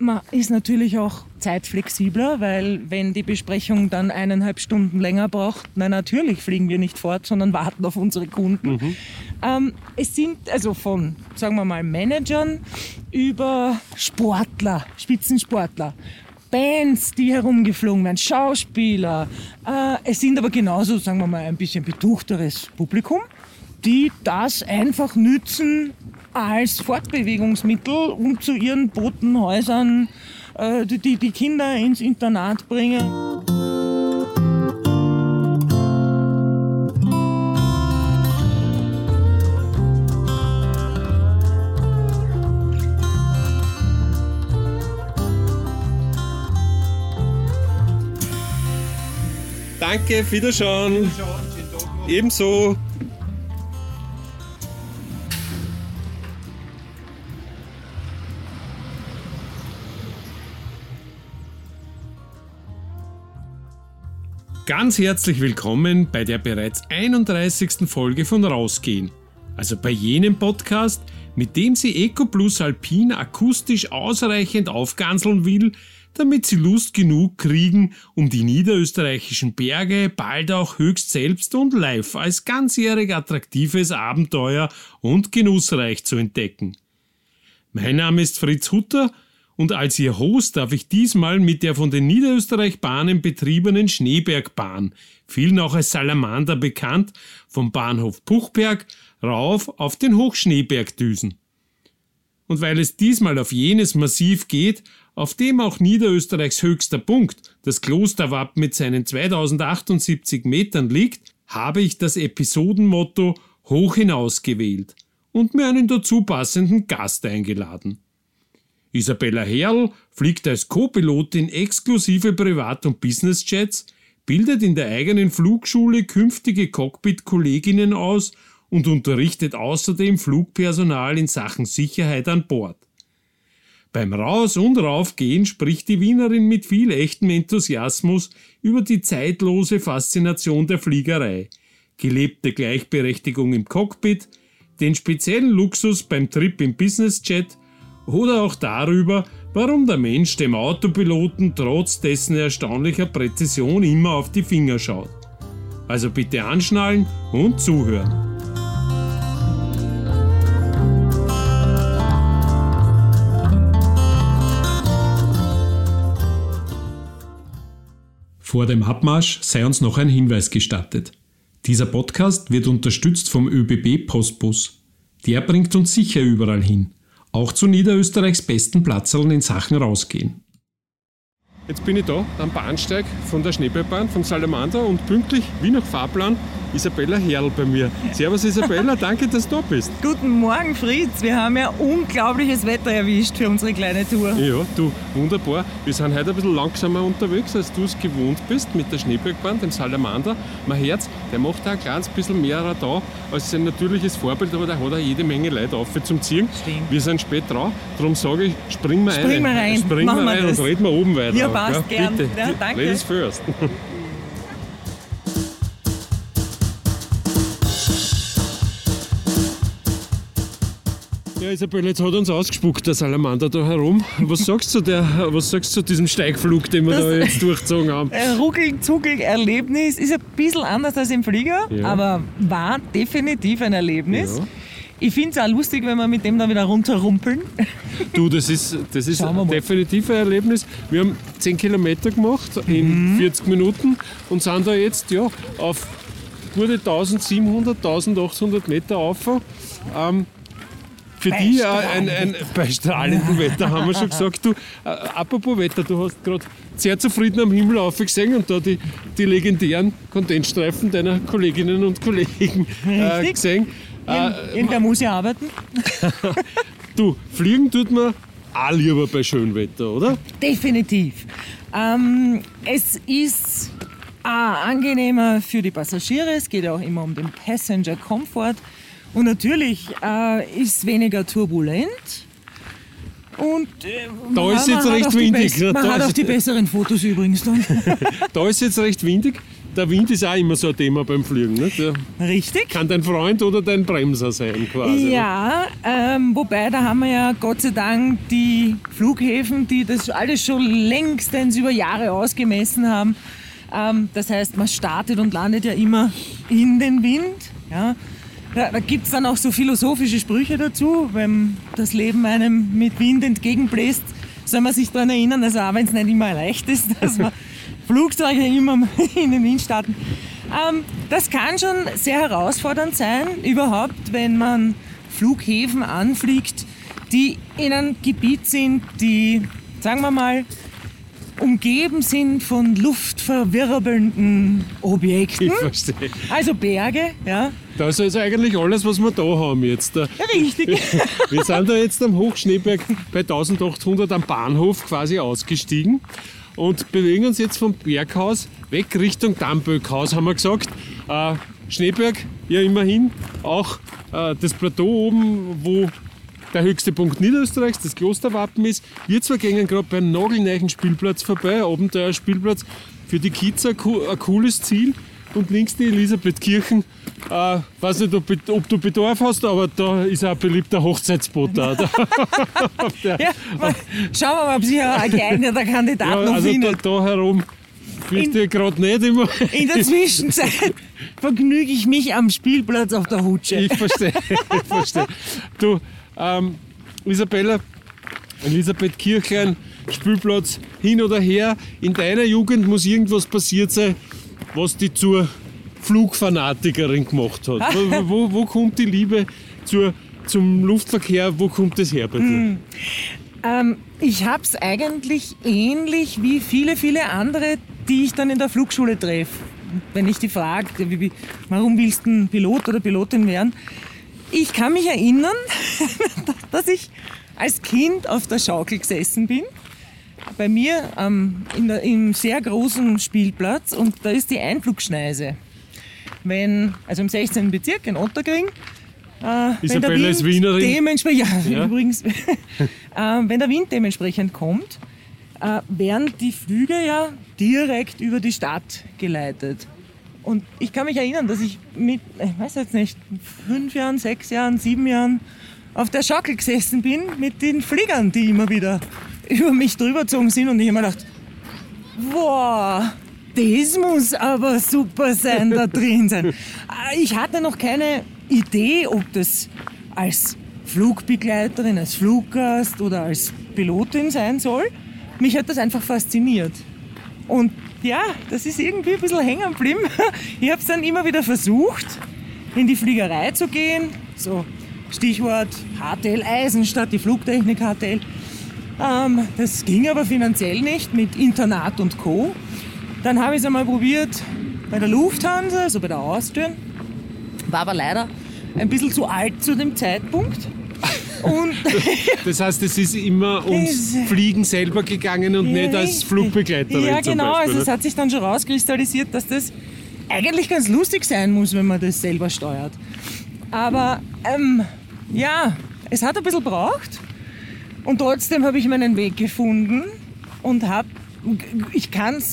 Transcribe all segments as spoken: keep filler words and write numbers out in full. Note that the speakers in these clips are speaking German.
man ist natürlich auch zeitflexibler, weil wenn die Besprechung dann eineinhalb Stunden länger braucht, na natürlich fliegen wir nicht fort, sondern warten auf unsere Kunden. Mhm. Ähm, es sind also von, sagen wir mal, Managern über Sportler, Spitzensportler, Bands, die herumgeflogen werden, Schauspieler. Äh, es sind aber genauso, sagen wir mal, ein bisschen betuchteres Publikum, die das einfach nützen als Fortbewegungsmittel, um zu ihren Botenhäusern äh, die, die Kinder ins Internat bringen. Danke, Wiederschauen. Ebenso. Ganz herzlich willkommen bei der bereits einunddreißigsten Folge von Rausgehen. Also bei jenem Podcast, mit dem sie EcoPlus Alpin akustisch ausreichend aufganzeln will, damit sie Lust genug kriegen, um die niederösterreichischen Berge bald auch höchst selbst und live als ganzjährig attraktives Abenteuer und genussreich zu entdecken. Mein Name ist Fritz Hutter und als Ihr Host darf ich diesmal mit der von den Niederösterreich-Bahnen betriebenen Schneebergbahn, vielen auch als Salamander bekannt, vom Bahnhof Puchberg rauf auf den Hochschneeberg düsen. Und weil es diesmal auf jenes Massiv geht, auf dem auch Niederösterreichs höchster Punkt, das Klosterwappen mit seinen zweitausendachtzundsiebzig Metern liegt, habe ich das Episodenmotto Hoch hinaus gewählt und mir einen dazu passenden Gast eingeladen. Isabella Herrl fliegt als Co-Pilotin exklusive Privat- und Businessjets, bildet in der eigenen Flugschule künftige Cockpit-Kolleginnen aus und unterrichtet außerdem Flugpersonal in Sachen Sicherheit an Bord. Beim Raus- und Raufgehen spricht die Wienerin mit viel echtem Enthusiasmus über die zeitlose Faszination der Fliegerei, gelebte Gleichberechtigung im Cockpit, den speziellen Luxus beim Trip im Businessjet oder auch darüber, warum der Mensch dem Autopiloten trotz dessen erstaunlicher Präzision immer auf die Finger schaut. Also bitte anschnallen und zuhören. Vor dem Abmarsch sei uns noch ein Hinweis gestattet. Dieser Podcast wird unterstützt vom ÖBB Postbus. Der bringt uns sicher überall hin. Auch zu Niederösterreichs besten Platzerln in Sachen Rausgehen. Jetzt bin ich da am Bahnsteig von der Schneebergbahn, vom Salamander und pünktlich, wie nach Fahrplan, Isabella Herrl bei mir. Servus Isabella, danke, dass du da bist. Guten Morgen Fritz, wir haben ja unglaubliches Wetter erwischt für unsere kleine Tour. Ja, du, wunderbar. Wir sind heute ein bisschen langsamer unterwegs, als du es gewohnt bist mit der Schneebergbahn, dem Salamander. Mein Herz, der macht auch ein kleines bisschen mehr Radau als sein natürliches Vorbild, aber der hat auch jede Menge Leute auf zum Ziehen. Stimmt. Wir sind spät dran, darum sage ich, springen wir spring rein. rein. Springen wir rein und reden wir oben weiter. Ja, passt, ja, gern. Bitte, ja, danke. Ladies first. Ja, Isabella, jetzt hat uns ausgespuckt, der Salamander da herum. Was sagst du, der, was sagst du zu diesem Steigflug, den wir das da jetzt durchgezogen haben? Ruckel-Zuckel-Erlebnis ist ein bisschen anders als im Flieger, ja. Aber war definitiv ein Erlebnis. Ja. Ich finde es auch lustig, wenn wir mit dem dann wieder runterrumpeln. Du, das ist, das ist definitiv ein Erlebnis. Wir haben zehn Kilometer gemacht in mhm. vierzig Minuten und sind da jetzt ja, auf gute eintausendsiebenhundert, eintausendachthundert Meter rauf. Ähm, Für die ein, ein, bei strahlendem Wetter, haben wir schon gesagt. Du, äh, apropos Wetter, du hast gerade sehr zufrieden am Himmel aufgesehen und da die, die legendären Kondensstreifen deiner Kolleginnen und Kollegen äh, gesehen. Irgend, äh, irgendwer muss ja arbeiten. Du, fliegen tut man auch lieber bei Schönwetter, oder? Definitiv. Ähm, es ist auch angenehmer für die Passagiere, es geht ja auch immer um den Passenger Comfort. Und natürlich äh, ist es weniger turbulent. Und äh, da man, ist jetzt man recht windig. Be- man da hat auch die besseren Fotos übrigens dann. Da ist jetzt recht windig. der Wind ist auch immer so ein Thema beim Fliegen. Nicht? Der Richtig. kann dein Freund oder dein Bremser sein quasi. Ja, ähm, wobei da haben wir ja Gott sei Dank die Flughäfen, die das alles schon längstens über Jahre ausgemessen haben. Ähm, das heißt, man startet und landet ja immer in den Wind. Ja. Da, da gibt es dann auch so philosophische Sprüche dazu, wenn das Leben einem mit Wind entgegenbläst, soll man sich daran erinnern, also auch wenn es nicht immer leicht ist, dass man Flugzeuge immer in den Wind starten. Ähm, das kann schon sehr herausfordernd sein, überhaupt, wenn man Flughäfen anfliegt, die in einem Gebiet sind, die, sagen wir mal, umgeben sind von luftverwirbelnden Objekten. Ich verstehe. Also Berge, ja. Das ist eigentlich alles, was wir da haben jetzt. Richtig. Wir sind da jetzt am Hochschneeberg bei eintausendachthundert am Bahnhof quasi ausgestiegen und bewegen uns jetzt vom Berghaus weg Richtung Damböckhaus, haben wir gesagt. Äh, Schneeberg, ja immerhin auch äh, das Plateau oben, wo der höchste Punkt Niederösterreichs, das Klosterwappen ist. Wir zwar gehen gerade beim nagelneuen Spielplatz vorbei, Abenteuer Spielplatz für die Kids ein, ein cooles Ziel. Und links die Elisabethkirchen. Äh, weiß nicht, ob, ob du Bedarf hast, aber da ist auch ein beliebter Hochzeitsspot da. Ja, mal, schauen wir mal, ob sich ein geeigneter Kandidat ja, noch also findet. Da, da herum bist du gerade nicht immer. In der Zwischenzeit vergnüge ich mich am Spielplatz auf der Hutsche. Ich verstehe, ich verstehe. Du, ähm, Isabella, Elisabethkirchlein, Spielplatz hin oder her. In deiner Jugend muss irgendwas passiert sein, was dich zur Flugfanatikerin gemacht hat. Wo, wo, wo kommt die Liebe zur, zum Luftverkehr, wo kommt das her bei dir? Hm. Ähm, ich habe es eigentlich ähnlich wie viele, viele andere, die ich dann in der Flugschule treffe. Wenn ich die frage, warum willst du ein Pilot oder Pilotin werden? Ich kann mich erinnern, dass ich als Kind auf der Schaukel gesessen bin. Bei mir ähm, in der, im sehr großen Spielplatz und da ist die Einflugschneise. Wenn, also im sechzehnten Bezirk in Otterkring, äh, Isabella wenn der ist Wienerin. Dementsprechend, ja, ja. übrigens, äh, wenn der Wind dementsprechend kommt, äh, werden die Flüge ja direkt über die Stadt geleitet. Und ich kann mich erinnern, dass ich mit, ich weiß jetzt nicht, fünf Jahren, sechs Jahren, sieben Jahren auf der Schaukel gesessen bin mit den Fliegern, die immer wieder über mich drüber gezogen sind und ich habe mir gedacht, wow, das muss aber super sein, da drin sein. Ich hatte noch keine Idee, ob das als Flugbegleiterin, als Fluggast oder als Pilotin sein soll. Mich hat das einfach fasziniert. Und ja, das ist irgendwie ein bisschen hängen geblieben. Ich habe es dann immer wieder versucht, in die Fliegerei zu gehen. So Stichwort H T L Eisenstadt, die Flugtechnik H T L. Ähm, das ging aber finanziell nicht mit Internat und Co. Dann habe ich es einmal probiert bei der Lufthansa, also bei der Austrian. War aber leider ein bisschen zu alt zu dem Zeitpunkt. Und das heißt, es ist immer ums Fliegen selber gegangen und nicht als Flugbegleiterin ja, zum genau. Beispiel, also es hat sich dann schon rauskristallisiert, dass das eigentlich ganz lustig sein muss, wenn man das selber steuert. Aber ähm, ja, es hat ein bisschen gebraucht. Und trotzdem habe ich meinen Weg gefunden und habe, ich kann es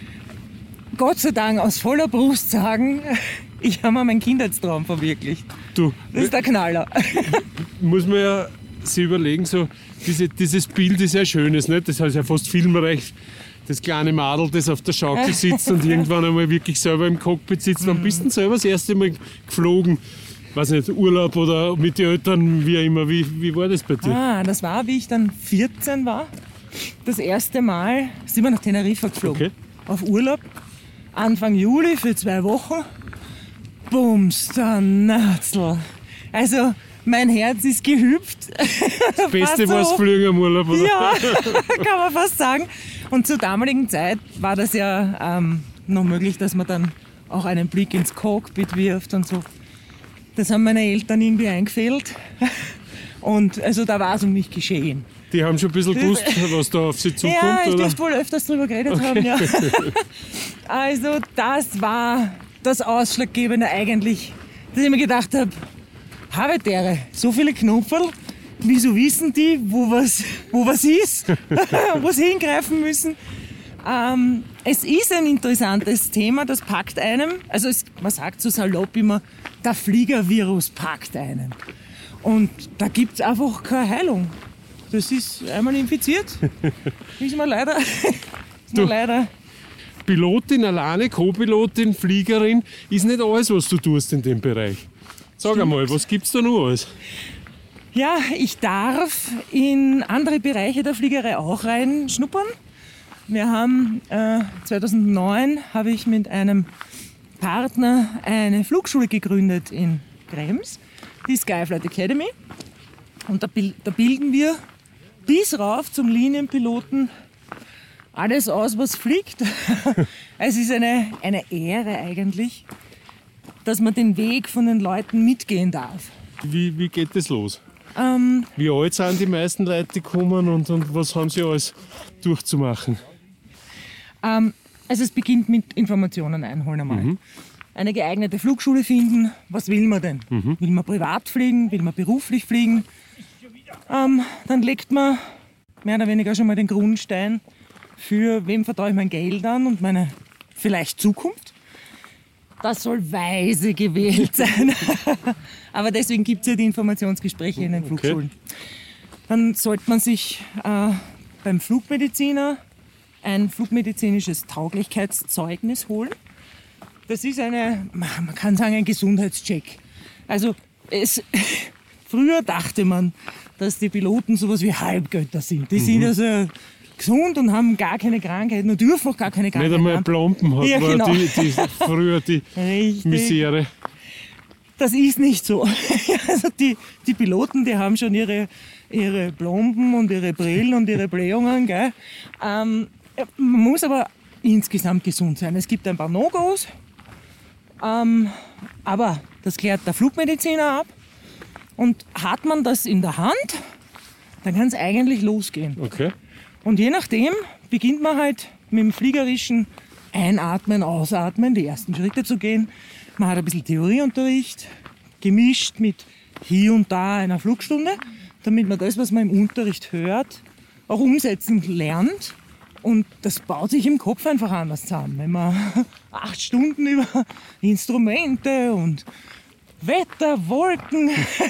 Gott sei Dank aus voller Brust sagen, ich habe mir meinen Kindheitstraum verwirklicht. Du, das ist der Knaller. Muss man ja sich überlegen, so diese, dieses Bild ist ja schönes, nicht? Das heißt ja fast filmreich. Das kleine Madel, das auf der Schaukel sitzt und irgendwann einmal wirklich selber im Cockpit sitzt. Wann bist du denn selber das erste Mal geflogen? Weiß nicht, Urlaub oder mit den Eltern, wie auch immer. Wie, wie war das bei dir? Ah, das war, wie ich dann vierzehn war. Das erste Mal sind wir nach Teneriffa geflogen. Okay. Auf Urlaub. Anfang Juli für zwei Wochen. Bums, der Natzel. Also, mein Herz ist gehüpft. Das Beste war das Fliegen am Urlaub, oder? Ja, kann man fast sagen. Und zur damaligen Zeit war das ja ähm, noch möglich, dass man dann auch einen Blick ins Cockpit wirft und so. Das haben meine Eltern irgendwie eingefehlt. Und also da war es um mich geschehen. Die haben schon ein bisschen gewusst, was da auf sie zukommt, ja, ich oder? dürfte wohl öfters drüber geredet okay. haben, ja. Also das war das Ausschlaggebende eigentlich, dass ich mir gedacht habe, Habetere, so viele Knopferl, wieso wissen die, wo was, wo was ist, wo sie hingreifen müssen? Ähm, es ist ein interessantes Thema, das packt einem, also es, man sagt so salopp immer, der Fliegervirus packt einen. Und da gibt es einfach keine Heilung. Das ist einmal infiziert, ist man leider, ist man leider. Pilotin alleine, Co-Pilotin, Fliegerin, ist nicht alles, was du tust in dem Bereich. Sag Stimmt. einmal, was gibt's da noch alles? Ja, ich darf in andere Bereiche der Fliegerei auch reinschnuppern. Wir haben äh, zweitausendneun habe ich mit einem Partner eine Flugschule gegründet in Krems, die Skyflight Academy. Und da, da bilden wir bis rauf zum Linienpiloten alles aus, was fliegt. Es ist eine, eine Ehre eigentlich, dass man den Weg von den Leuten mitgehen darf. Wie, wie geht das los? Ähm, Wie alt sind die meisten Leute, die kommen und, und was haben sie alles durchzumachen? ähm, also es beginnt mit Informationen einholen einmal. Mhm. Eine geeignete Flugschule finden. Was will man denn? Mhm. Will man privat fliegen? Will man beruflich fliegen? Ähm, dann legt man mehr oder weniger schon mal den Grundstein für wem vertraue ich mein Geld an und meine vielleicht Zukunft. Das soll weise gewählt sein. Aber deswegen gibt es ja die Informationsgespräche in den Flugschulen. Okay. Dann sollte man sich äh, beim Flugmediziner ein flugmedizinisches Tauglichkeitszeugnis holen. Das ist eine, man kann sagen, ein Gesundheitscheck. Also es, früher dachte man, dass die Piloten sowas wie Halbgötter sind. Die mhm. sind also gesund und haben gar keine Krankheiten und dürfen auch gar keine Krankheiten haben. Nicht einmal Plomben hat ja, war genau. die, die, früher die Richtig. Misere. Das ist nicht so. Also die, die Piloten, die haben schon ihre, ihre Plomben und ihre Brillen und ihre Blähungen. Gell? Ähm, man muss aber insgesamt gesund sein. Es gibt ein paar No-Gos, ähm, aber das klärt der Flugmediziner ab. Und hat man das in der Hand, dann kann es eigentlich losgehen. Okay. Und je nachdem beginnt man halt mit dem fliegerischen Einatmen, Ausatmen, die ersten Schritte zu gehen. Man hat ein bisschen Theorieunterricht, gemischt mit hier und da einer Flugstunde, damit man das, was man im Unterricht hört, auch umsetzen lernt. Und das baut sich im Kopf einfach anders zusammen. Wenn man acht Stunden über Instrumente und Wetter, Wolken,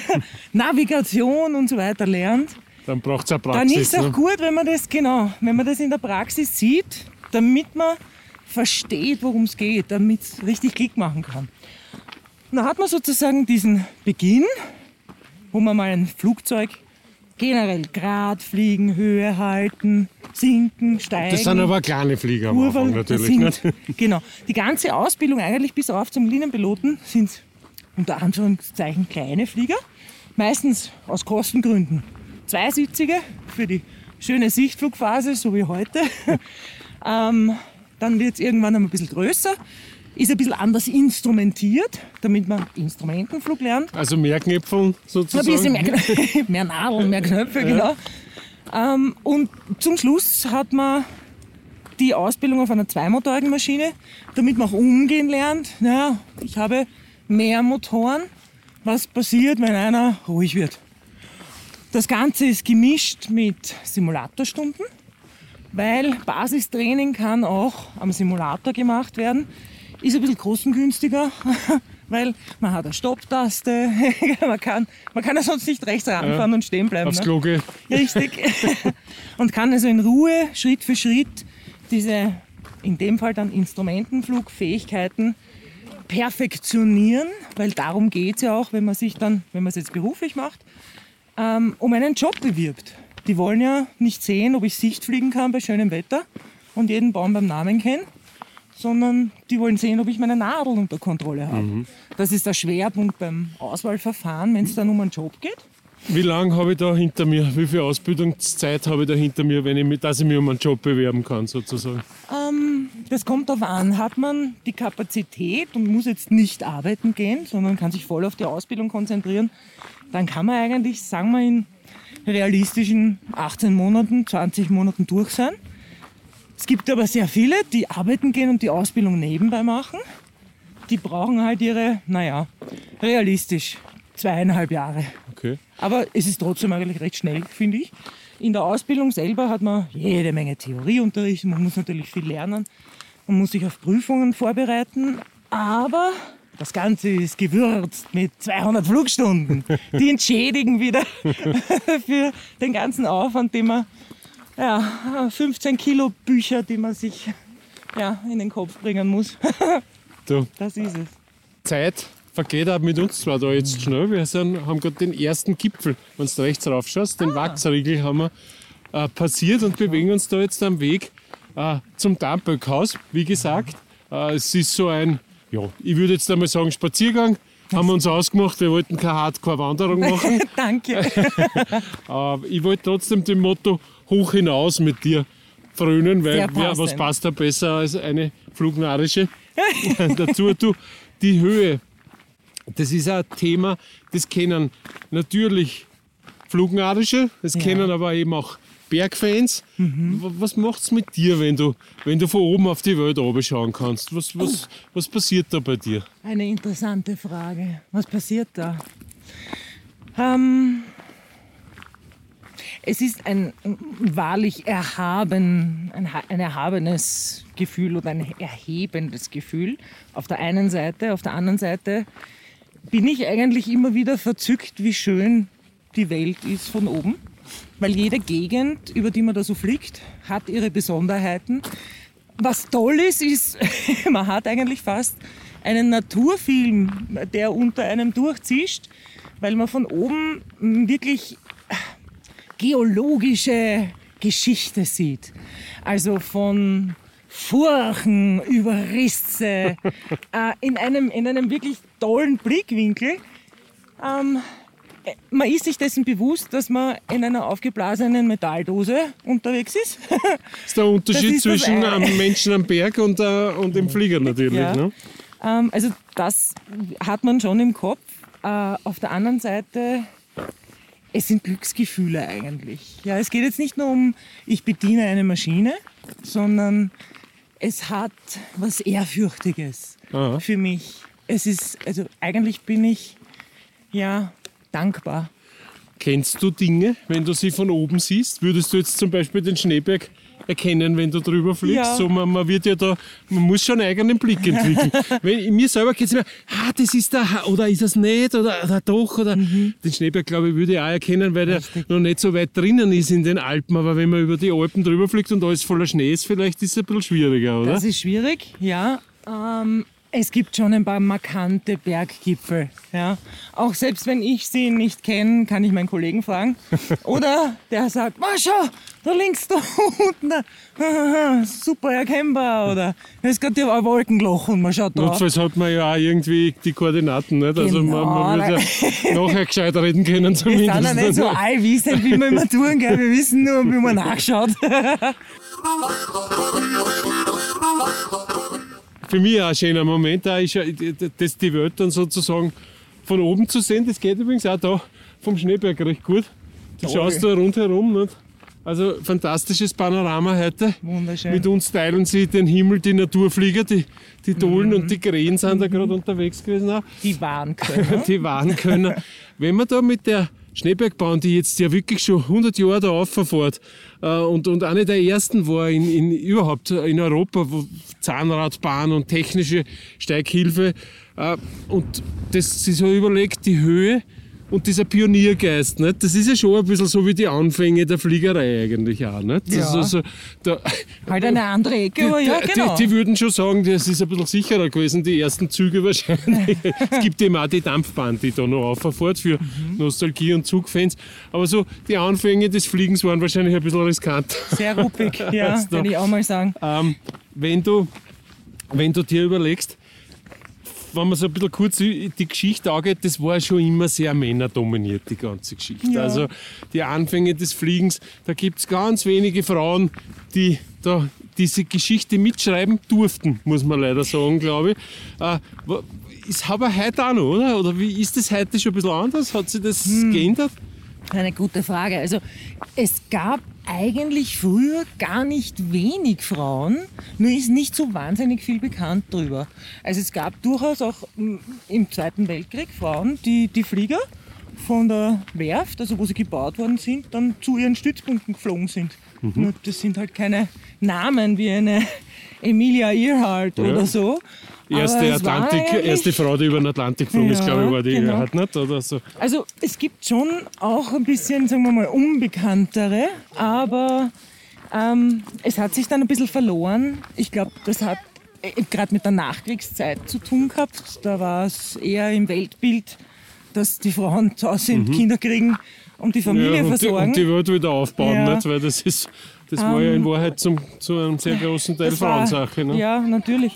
Navigation und so weiter lernt, dann braucht es eine Praxis. dann ist es auch ne? gut, wenn man das genau, wenn man das in der Praxis sieht, damit man versteht, worum es geht, damit es richtig Klick machen kann. Und dann hat man sozusagen diesen Beginn, wo man mal ein Flugzeug generell gerade fliegen, Höhe halten, sinken, steigen. Das sind aber kleine Flieger am Anfang natürlich. Sind, ne? Genau. Die ganze Ausbildung eigentlich bis rauf zum Linienpiloten sind unter Anführungszeichen kleine Flieger, meistens aus Kostengründen. Zweisitzige für die schöne Sichtflugphase, so wie heute. ähm, dann wird es irgendwann ein bisschen größer, ist ein bisschen anders instrumentiert, damit man Instrumentenflug lernt. Also mehr Knöpfe sozusagen? Ein bisschen mehr, mehr Nadeln, mehr Knöpfe, ja. Genau. Ähm, und zum Schluss hat man die Ausbildung auf einer zweimotorigen Maschine, damit man auch umgehen lernt. Naja, ich habe mehr Motoren. Was passiert, wenn einer ruhig wird? Das Ganze ist gemischt mit Simulatorstunden, weil Basistraining kann auch am Simulator gemacht werden. Ist ein bisschen kostengünstiger, weil man hat eine Stopptaste, man kann, man kann ja sonst nicht rechts ranfahren ja, und stehen bleiben. Aufs ne? Klo gehen. Richtig. Und kann also in Ruhe, Schritt für Schritt, diese, in dem Fall dann Instrumentenflugfähigkeiten perfektionieren, weil darum geht es ja auch, wenn man sich dann, wenn man es jetzt beruflich macht, ähm, um einen Job bewirbt. Die wollen ja nicht sehen, ob ich Sicht fliegen kann bei schönem Wetter und jeden Baum beim Namen kenne, sondern die wollen sehen, ob ich meine Nadel unter Kontrolle habe. Mhm. Das ist der Schwerpunkt beim Auswahlverfahren, wenn es dann um einen Job geht. Wie lange habe ich da hinter mir? Wie viel Ausbildungszeit habe ich da hinter mir, wenn ich mich, dass ich mich um einen Job bewerben kann, sozusagen? Ähm, das kommt darauf an. Hat man die Kapazität und muss jetzt nicht arbeiten gehen, sondern kann sich voll auf die Ausbildung konzentrieren, dann kann man eigentlich, sagen wir, in realistischen achtzehn Monaten, zwanzig Monaten durch sein. Es gibt aber sehr viele, die arbeiten gehen und die Ausbildung nebenbei machen. Die brauchen halt ihre, naja, realistisch zweieinhalb Jahre. Okay. Aber es ist trotzdem eigentlich recht schnell, finde ich. in der Ausbildung selber hat man jede Menge Theorieunterricht. Man muss natürlich viel lernen. Man muss sich auf Prüfungen vorbereiten. Aber das Ganze ist gewürzt mit zweihundert Flugstunden. Die entschädigen wieder für den ganzen Aufwand, den man, ja, fünfzehn Kilo Bücher, die man sich ja, in den Kopf bringen muss. Du. Das ist es. Zeit vergeht auch mit uns zwar da jetzt schnell. Wir sind, haben gerade den ersten Gipfel, wenn du rechts rauf schaust, den ah. Wachsriegel haben wir äh, passiert und bewegen uns da jetzt am Weg äh, zum Darmböckhaus. Wie gesagt, äh, es ist so ein, ja, ich würde jetzt einmal sagen, Spaziergang. Haben wir uns ausgemacht, wir wollten keine Hardcore-Wanderung machen. Danke. Aber ich wollte trotzdem dem Motto hoch hinaus mit dir frönen, weil ja, was passt da besser als eine flugnarische? Dazu du, die Höhe. Das ist ein Thema, das kennen natürlich Flugnarische, das ja. kennen aber eben auch Bergfans. Mhm. Was macht es mit dir, wenn du, wenn du von oben auf die Welt runterschauen kannst? Was, was, oh. was passiert da bei dir? Eine interessante Frage. Was passiert da? Ähm, es ist ein wahrlich erhaben, ein, ein erhabenes Gefühl oder ein erhebendes Gefühl. Auf der einen Seite, auf der anderen Seite bin ich eigentlich immer wieder verzückt, wie schön die Welt ist von oben. Weil jede Gegend, über die man da so fliegt, hat ihre Besonderheiten. Was toll ist, ist, man hat eigentlich fast einen Naturfilm, der unter einem durchzischt, weil man von oben wirklich geologische Geschichte sieht. Also von Furchen über Risse äh, in, einem, in einem wirklich tollen Blickwinkel. Ähm, man ist sich dessen bewusst, dass man in einer aufgeblasenen Metalldose unterwegs ist. Das ist der Unterschied ist zwischen einem Menschen am Berg und, uh, und dem Flieger natürlich. Ja. Ne? Ähm, also das hat man schon im Kopf. Äh, auf der anderen Seite, es sind Glücksgefühle eigentlich. Ja, es geht jetzt nicht nur um, ich bediene eine Maschine, sondern es hat was Ehrfürchtiges Aha. für mich. Es ist, also eigentlich bin ich, ja, dankbar. Kennst du Dinge, wenn du sie von oben siehst? Würdest du jetzt zum Beispiel den Schneeberg erkennen, wenn du drüber fliegst? Ja. So, man, man wird ja da, man muss schon einen eigenen Blick entwickeln. Wenn, mir selber geht es immer, ah, das ist da, oder ist das nicht, oder, oder doch, oder mhm. den Schneeberg, glaube ich, würde ich auch erkennen, weil der Richtig. noch nicht so weit drinnen ist in den Alpen. Aber wenn man über die Alpen drüber fliegt und alles voller Schnee ist, vielleicht ist es ein bisschen schwieriger, oder? Das ist schwierig, ja. Ähm, Es gibt schon ein paar markante Berggipfel. Ja. Auch selbst wenn ich sie nicht kenne, kann ich meinen Kollegen fragen. Oder der sagt, oh, schau, da links, da unten, da. Super erkennbar. Oder da ist gerade ein Wolkenloch und man schaut drauf. Notfalls hat man ja auch irgendwie die Koordinaten. Nicht? Also genau, man, man wird ja nachher gescheit reden können zumindest. Wir sind ja nicht so allwissend, wie wir immer tun. Gell? Wir wissen nur, wie man nachschaut. Für mich auch ein schöner Moment, da ist das die Welt dann sozusagen von oben zu sehen. Das geht übrigens auch da vom Schneeberg recht gut. Du Toll. schaust da rundherum. Nicht? Also fantastisches Panorama heute. Wunderschön. Mit uns teilen sie den Himmel, die Naturflieger, die, die Dohlen mhm. und die Krähen sind mhm. da gerade unterwegs gewesen. Auch. Die Warnkönner. Die Warnkönner. Wenn man da mit der Schneebergbahn, die jetzt ja wirklich schon hundert Jahre da auffährt äh, und, und eine der ersten war in, in, überhaupt in Europa, wo Zahnradbahn und technische Steighilfe äh, und das sich so überlegt, die Höhe und dieser Pioniergeist, nicht? Das ist ja schon ein bisschen so wie die Anfänge der Fliegerei eigentlich auch. Nicht? Das ja. ist also, da, halt eine andere Ecke, aber ja, genau. Die, die würden schon sagen, das ist ein bisschen sicherer gewesen, die ersten Züge wahrscheinlich. Es gibt eben auch die Dampfbahn, die da noch auffährt für mhm. Nostalgie- und Zugfans. Aber so die Anfänge des Fliegens waren wahrscheinlich ein bisschen riskant. Sehr ruppig, ja, kann ich auch mal sagen. Ähm, wenn, du, wenn du dir überlegst, wenn man so ein bisschen kurz die Geschichte angeht, das war schon immer sehr männerdominiert, die ganze Geschichte. Ja. Also die Anfänge des Fliegens, da gibt es ganz wenige Frauen, die da diese Geschichte mitschreiben durften, muss man leider sagen, glaube ich. Äh, ist aber heute auch noch, oder? Oder wie ist das heute schon ein bisschen anders? Hat sich das hm. geändert? Eine gute Frage. Also es gab eigentlich früher gar nicht wenig Frauen, nur ist nicht so wahnsinnig viel bekannt drüber. Also es gab durchaus auch im Zweiten Weltkrieg Frauen, die, die Flieger von der Werft, also wo sie gebaut worden sind, dann zu ihren Stützpunkten geflogen sind. Mhm. Nur das sind halt keine Namen wie eine Emilia Earhart ja. oder so. Erste, Atlantik, erste Frau, die über den Atlantik geflogen ja, ist, glaube ich, war die genau. Earhart nicht? Oder so. Also es gibt schon auch ein bisschen, sagen wir mal, unbekanntere, aber ähm, es hat sich dann ein bisschen verloren. Ich glaube, das hat gerade mit der Nachkriegszeit zu tun gehabt. Da war es eher im Weltbild, dass die Frauen zu Hause sind, mhm. Kinder kriegen und die Familie ja, und versorgen. Die, und die Welt wieder aufbauen, ja. nicht? Weil das, ist, das war ähm, ja in Wahrheit zum, zu einem sehr großen Teil Frauensache. Ne? Ja, natürlich.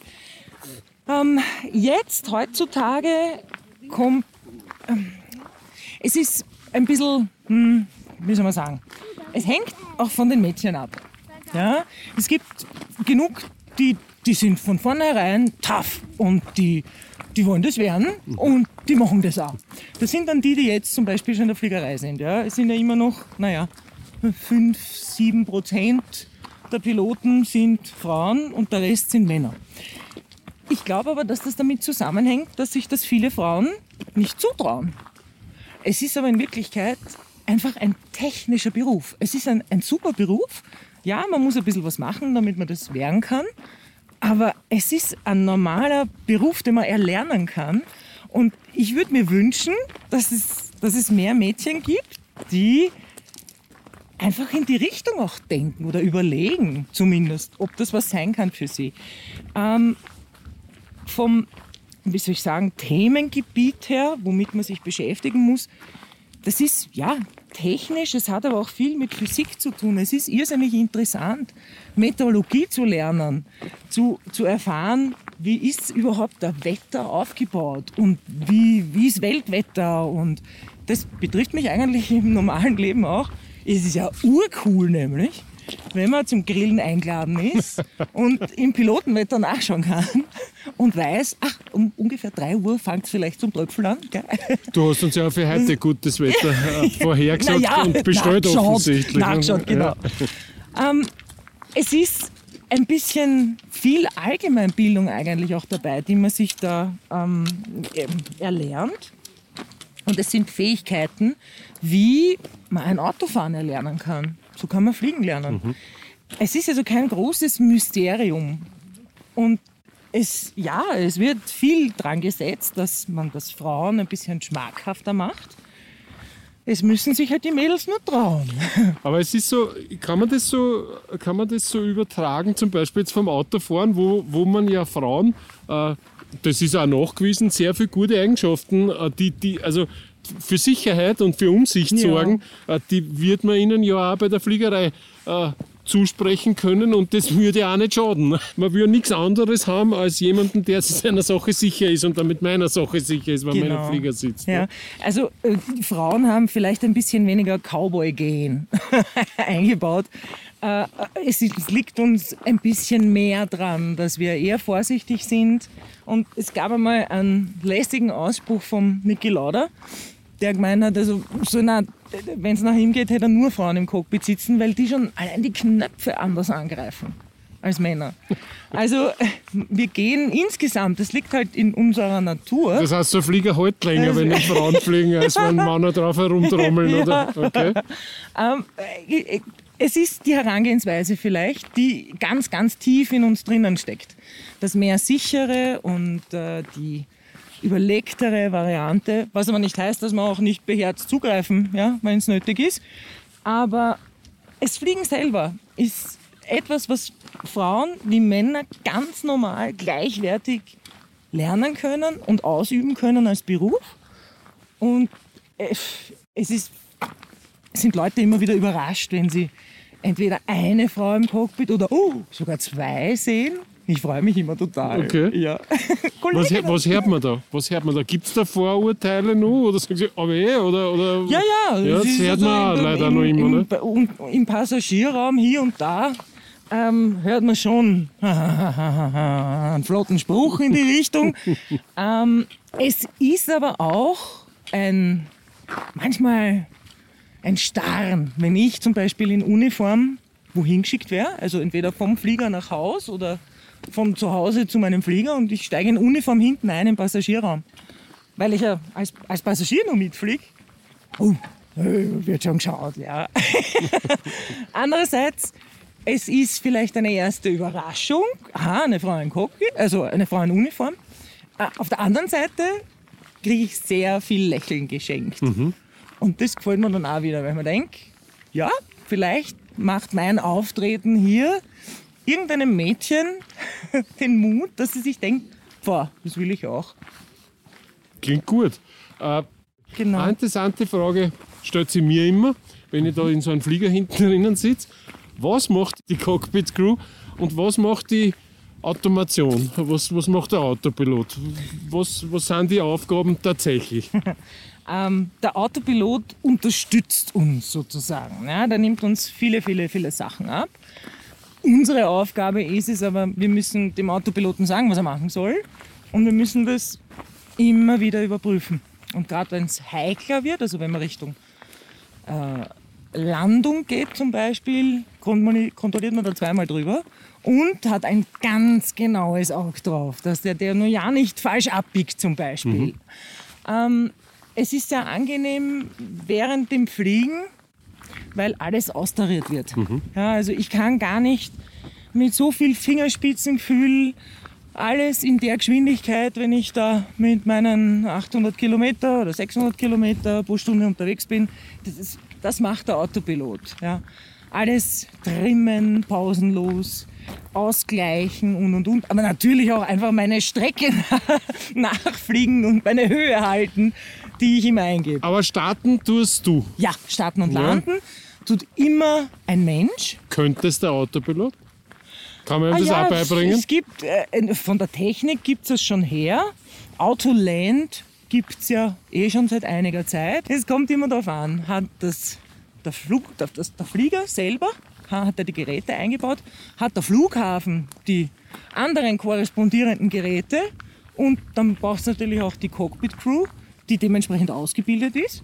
Ähm, jetzt, heutzutage, kommt... Ähm, es ist ein bisschen, hm, wie soll man sagen, es hängt auch von den Mädchen ab. Ja? Es gibt genug, die, die sind von vornherein tough und die, die wollen das werden und die machen das auch. Das sind dann die, die jetzt zum Beispiel schon in der Fliegerei sind. Ja? Es sind ja immer noch, naja, fünf, sieben Prozent der Piloten sind Frauen und der Rest sind Männer. Ich glaube aber, dass das damit zusammenhängt, dass sich das viele Frauen nicht zutrauen. Es ist aber in Wirklichkeit einfach ein technischer Beruf. Es ist ein, ein super Beruf. Ja, man muss ein bisschen was machen, damit man das werden kann. Aber es ist ein normaler Beruf, den man erlernen kann. Und ich würde mir wünschen, dass es, dass es mehr Mädchen gibt, die einfach in die Richtung auch denken oder überlegen zumindest, ob das was sein kann für sie. Ähm, vom, wie soll ich sagen, Themengebiet her, womit man sich beschäftigen muss, das ist, ja, technisch, es hat aber auch viel mit Physik zu tun. Es ist irrsinnig interessant, Meteorologie zu lernen, zu, zu erfahren, wie ist überhaupt das Wetter aufgebaut und wie, wie ist Weltwetter. Und das betrifft mich eigentlich im normalen Leben auch. Es ist ja urcool nämlich, wenn man zum Grillen eingeladen ist und im Pilotenwetter nachschauen kann und weiß, ach, um ungefähr drei Uhr fängt es vielleicht zum Tröpfeln an. Gell? Du hast uns ja für heute gutes Wetter äh, vorhergesagt ja, und bestellt offensichtlich. Nachgeschaut, genau. Ja. Ähm, es ist ein bisschen viel Allgemeinbildung eigentlich auch dabei, die man sich da ähm, erlernt. Und es sind Fähigkeiten, wie man ein Autofahren erlernen kann. So kann man fliegen lernen. Mhm. Es ist also kein großes Mysterium. Und es, ja, es wird viel dran gesetzt, dass man das Frauen ein bisschen schmackhafter macht. Es müssen sich halt die Mädels nur trauen. Aber es ist so, kann man das so, kann man das so übertragen, zum Beispiel jetzt vom Autofahren, wo, wo man ja Frauen, äh, das ist auch nachgewiesen, sehr viele gute Eigenschaften, äh, die, die, also für Sicherheit und für Umsicht ja. sorgen, äh, die wird man ihnen ja auch bei der Fliegerei äh, zusprechen können und das würde auch nicht schaden. Man würde nichts anderes haben als jemanden, der sich seiner Sache sicher ist und damit meiner Sache sicher ist, wenn genau. man in einem Flieger sitzt. Ja. Ne? Also äh, die Frauen haben vielleicht ein bisschen weniger Cowboy-Gehen eingebaut. Äh, es, es liegt uns ein bisschen mehr dran, dass wir eher vorsichtig sind. Und es gab einmal einen lästigen Ausspruch von Niki Lauda, der gemeint hat, also so wenn es nach ihm geht, hätte er nur Frauen im Cockpit sitzen, weil die schon allein die Knöpfe anders angreifen als Männer. Also wir gehen insgesamt, das liegt halt in unserer Natur. Das heißt, so Flieger halt länger, also, wenn die Frauen fliegen, als wenn Männer drauf herumtrommeln, ja. oder? Okay. Ähm, es ist die Herangehensweise vielleicht, die ganz, ganz tief in uns drinnen steckt. Das mehr sichere und äh, die überlegtere Variante, was aber nicht heißt, dass man auch nicht beherzt zugreifen, ja, wenn es nötig ist. Aber das Fliegen selber ist etwas, was Frauen wie Männer ganz normal gleichwertig lernen können und ausüben können als Beruf. Und es ist, es sind Leute immer wieder überrascht, wenn sie entweder eine Frau im Cockpit oder oh, sogar zwei sehen. Ich freue mich immer total. Okay. Ja. was, was hört man da? Was hört man da? Gibt es da Vorurteile noch? Oder sagen sie, aber eh? Oder, oder? Ja, ja. ja das hört also man leider noch immer. Im, ne? Im Passagierraum hier und da ähm, hört man schon einen flotten Spruch in die Richtung. ähm, es ist aber auch ein, manchmal ein Starren, wenn ich zum Beispiel in Uniform wohin geschickt wäre, also entweder vom Flieger nach Haus oder von zu Hause zu meinem Flieger und ich steige in Uniform hinten ein im Passagierraum, weil ich ja als, als Passagier noch mitfliege oh, wird schon geschaut, ja. Andererseits, es ist vielleicht eine erste Überraschung. Aha, eine Frau in Cockpit, also eine Frau in Uniform. Auf der anderen Seite kriege ich sehr viel Lächeln geschenkt. Mhm. Und das gefällt mir dann auch wieder, weil man denkt, ja, vielleicht macht mein Auftreten hier irgendeinem Mädchen den Mut, dass sie sich denkt, boah, das will ich auch. Klingt gut. Äh, genau. Eine interessante Frage stellt sie mir immer, wenn ich da in so einem Flieger hinten drinnen sitze. Was macht die Cockpit-Crew und was macht die Automation? Was, was macht der Autopilot? Was, was sind die Aufgaben tatsächlich? ähm, der Autopilot unterstützt uns sozusagen. Ja, der nimmt uns viele, viele, viele Sachen ab. Unsere Aufgabe ist es aber, wir müssen dem Autopiloten sagen, was er machen soll. Und wir müssen das immer wieder überprüfen. Und gerade wenn es heikler wird, also wenn man Richtung äh, Landung geht zum Beispiel, kontrolliert man da zweimal drüber und hat ein ganz genaues Auge drauf, dass der, der nur ja nicht falsch abbiegt zum Beispiel. Mhm. Ähm, es ist sehr angenehm während dem Fliegen, weil alles austariert wird. Mhm. Ja, also ich kann gar nicht mit so viel Fingerspitzengefühl alles in der Geschwindigkeit, wenn ich da mit meinen achthundert Kilometer oder sechshundert Kilometer pro Stunde unterwegs bin, das, ist, das macht der Autopilot. Ja. Alles trimmen, pausenlos, ausgleichen und und und. Aber natürlich auch einfach meine Strecke nachfliegen und meine Höhe halten, die ich ihm eingebe. Aber starten tust du? Ja, starten und landen ja. Tut immer ein Mensch. Könnte es der Autopilot? Kann man ihm ah, das ja, auch beibringen? Es gibt, äh, von der Technik gibt es das schon her. Autoland gibt es ja eh schon seit einiger Zeit. Es kommt immer darauf an, hat das, der, Flug, das, der Flieger selber, hat er die Geräte eingebaut, hat der Flughafen die anderen korrespondierenden Geräte und dann brauchst du natürlich auch die Cockpit-Crew, die dementsprechend ausgebildet ist.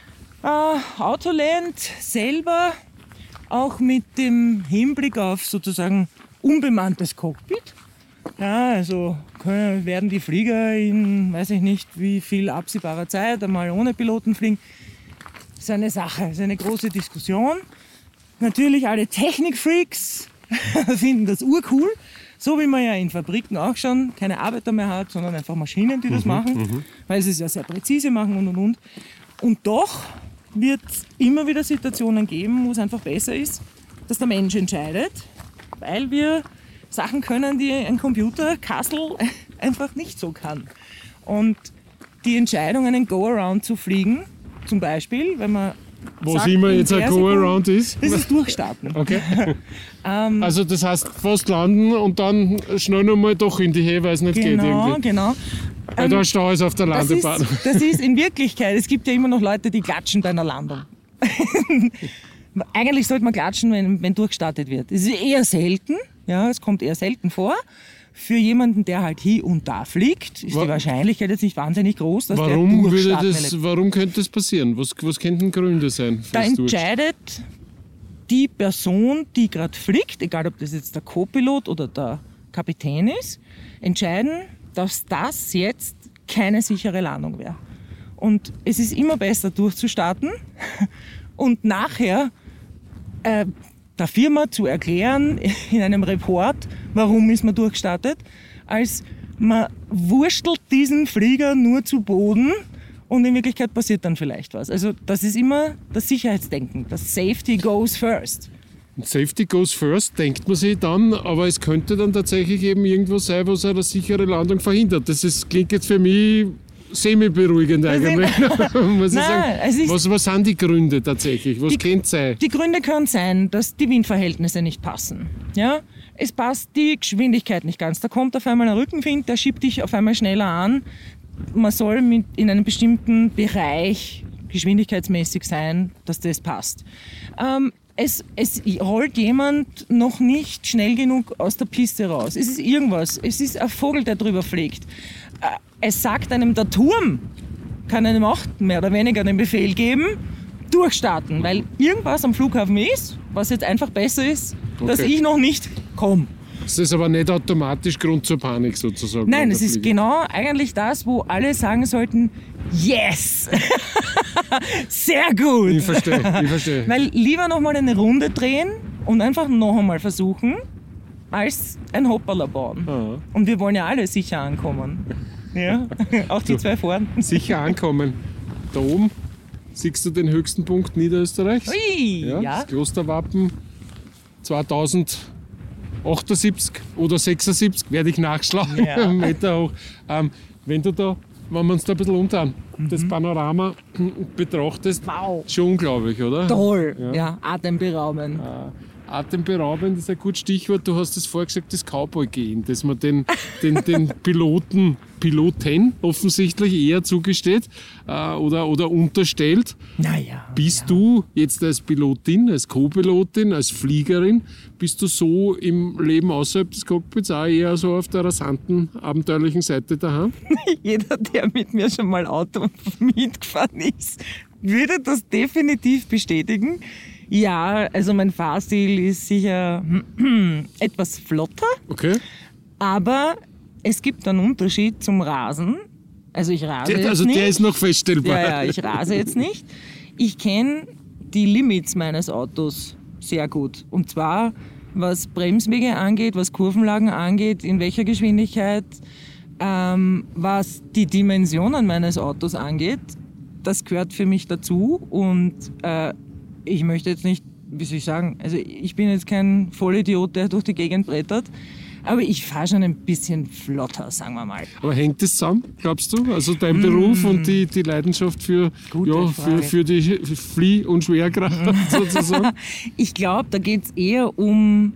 Äh, Autoland selber auch mit dem Hinblick auf sozusagen unbemanntes Cockpit. Ja, also können, werden die Flieger in, weiß ich nicht, wie viel absehbarer Zeit einmal ohne Piloten fliegen. Das ist eine Sache, das ist eine große Diskussion. Natürlich alle Technikfreaks finden das urcool, so wie man ja in Fabriken auch schon keine Arbeiter mehr hat, sondern einfach Maschinen, die das mhm, machen, mhm. weil sie es ja sehr präzise machen und und und. Und doch wird es immer wieder Situationen geben, wo es einfach besser ist, dass der Mensch entscheidet, weil wir Sachen können, die ein Computer, Kassel, einfach nicht so kann. Und die Entscheidung, einen Go-Around zu fliegen, zum Beispiel, wenn man was sagt, immer jetzt ein Go-Around ist? Das ist Durchstarten. Okay. ähm, also das heißt fast landen und dann schnell nochmal doch in die Höhe, weil es nicht genau, geht irgendwie. Genau, Weil ähm, da Stau ist auf der Landebahn. Das ist, das ist in Wirklichkeit, es gibt ja immer noch Leute, die klatschen bei einer Landung. Eigentlich sollte man klatschen, wenn, wenn durchgestartet wird. Es ist eher selten, ja, es kommt eher selten vor. Für jemanden, der halt hier und da fliegt, ist War, die Wahrscheinlichkeit jetzt nicht wahnsinnig groß, dass warum der würde das, Warum könnte das passieren? Was, was könnten Gründe sein? Da entscheidet die Person, die gerade fliegt, egal ob das jetzt der Co-Pilot oder der Kapitän ist, entscheiden, dass das jetzt keine sichere Landung wäre. Und es ist immer besser durchzustarten und nachher äh, der Firma zu erklären in einem Report, warum ist man durchgestartet, als man wurstelt diesen Flieger nur zu Boden und in Wirklichkeit passiert dann vielleicht was. Also das ist immer das Sicherheitsdenken, das Safety goes first. Safety goes first, denkt man sich dann, aber es könnte dann tatsächlich eben irgendwas sein, was eine sichere Landung verhindert. Das ist, klingt jetzt für mich semi-beruhigend eigentlich. Muss ich Nein, sagen. Was, was sind die Gründe tatsächlich? Was könnte es sein? Die Gründe können sein, dass die Windverhältnisse nicht passen. Ja? Es passt die Geschwindigkeit nicht ganz. Da kommt auf einmal ein Rückenwind, der schiebt dich auf einmal schneller an. Man soll mit in einem bestimmten Bereich geschwindigkeitsmäßig sein, dass das passt. Ähm, Es, es rollt jemand noch nicht schnell genug aus der Piste raus. Es ist irgendwas. Es ist ein Vogel, der drüber fliegt. Es sagt einem der Turm, kann einem auch mehr oder weniger den Befehl geben, durchstarten, weil irgendwas am Flughafen ist, was jetzt einfach besser ist, okay. dass ich noch nicht komme. Das ist aber nicht automatisch Grund zur Panik sozusagen. Nein, es ist genau eigentlich das, wo alle sagen sollten, yes! Sehr gut. Ich verstehe, ich verstehe. Weil lieber nochmal eine Runde drehen und einfach noch einmal versuchen, als ein Hopperler bauen. Aha. Und wir wollen ja alle sicher ankommen. Ja, auch die du, zwei vorn. Sicher ankommen. Da oben siehst du den höchsten Punkt Niederösterreichs. Ui, ja, ja. Das Klosterwappen zweitausendachtundsiebzig oder sechsundsiebzig, werde ich nachschlagen, ja. Meter hoch. Ähm, wenn du da, wenn wir uns da ein bisschen unter mhm. das Panorama betrachtest, wow. Schon unglaublich, oder? Toll, ja, ja, atemberaubend. Äh, Atemberaubend ist ein gutes Stichwort. Du hast es vorher gesagt, das Cowboy-Gehen, dass man den, den, den Piloten, Piloten offensichtlich eher zugesteht äh, oder, oder unterstellt. Naja. Bist ja. du jetzt als Pilotin, als Co-Pilotin, als Fliegerin, bist du so im Leben außerhalb des Cockpits auch eher so auf der rasanten, abenteuerlichen Seite daheim? Jeder, der mit mir schon mal Auto mitgefahren ist, würde das definitiv bestätigen. Ja, also mein Fahrstil ist sicher etwas flotter, okay. Aber es gibt einen Unterschied zum Rasen. Also ich rase der, jetzt also nicht. Der ist noch feststellbar. Ja, ja, ich rase jetzt nicht. Ich kenne die Limits meines Autos sehr gut. Und zwar, was Bremswege angeht, was Kurvenlagen angeht, in welcher Geschwindigkeit, ähm, was die Dimensionen meines Autos angeht. Das gehört für mich dazu und äh, ich möchte jetzt nicht, wie soll ich sagen, also ich bin jetzt kein Vollidiot, der durch die Gegend brettert, aber ich fahre schon ein bisschen flotter, sagen wir mal. Aber hängt das zusammen, glaubst du? Also dein mmh. Beruf und die, die Leidenschaft für, ja, für, für die Flieh- und Schwerkraft sozusagen? Ich glaube, da geht es eher um,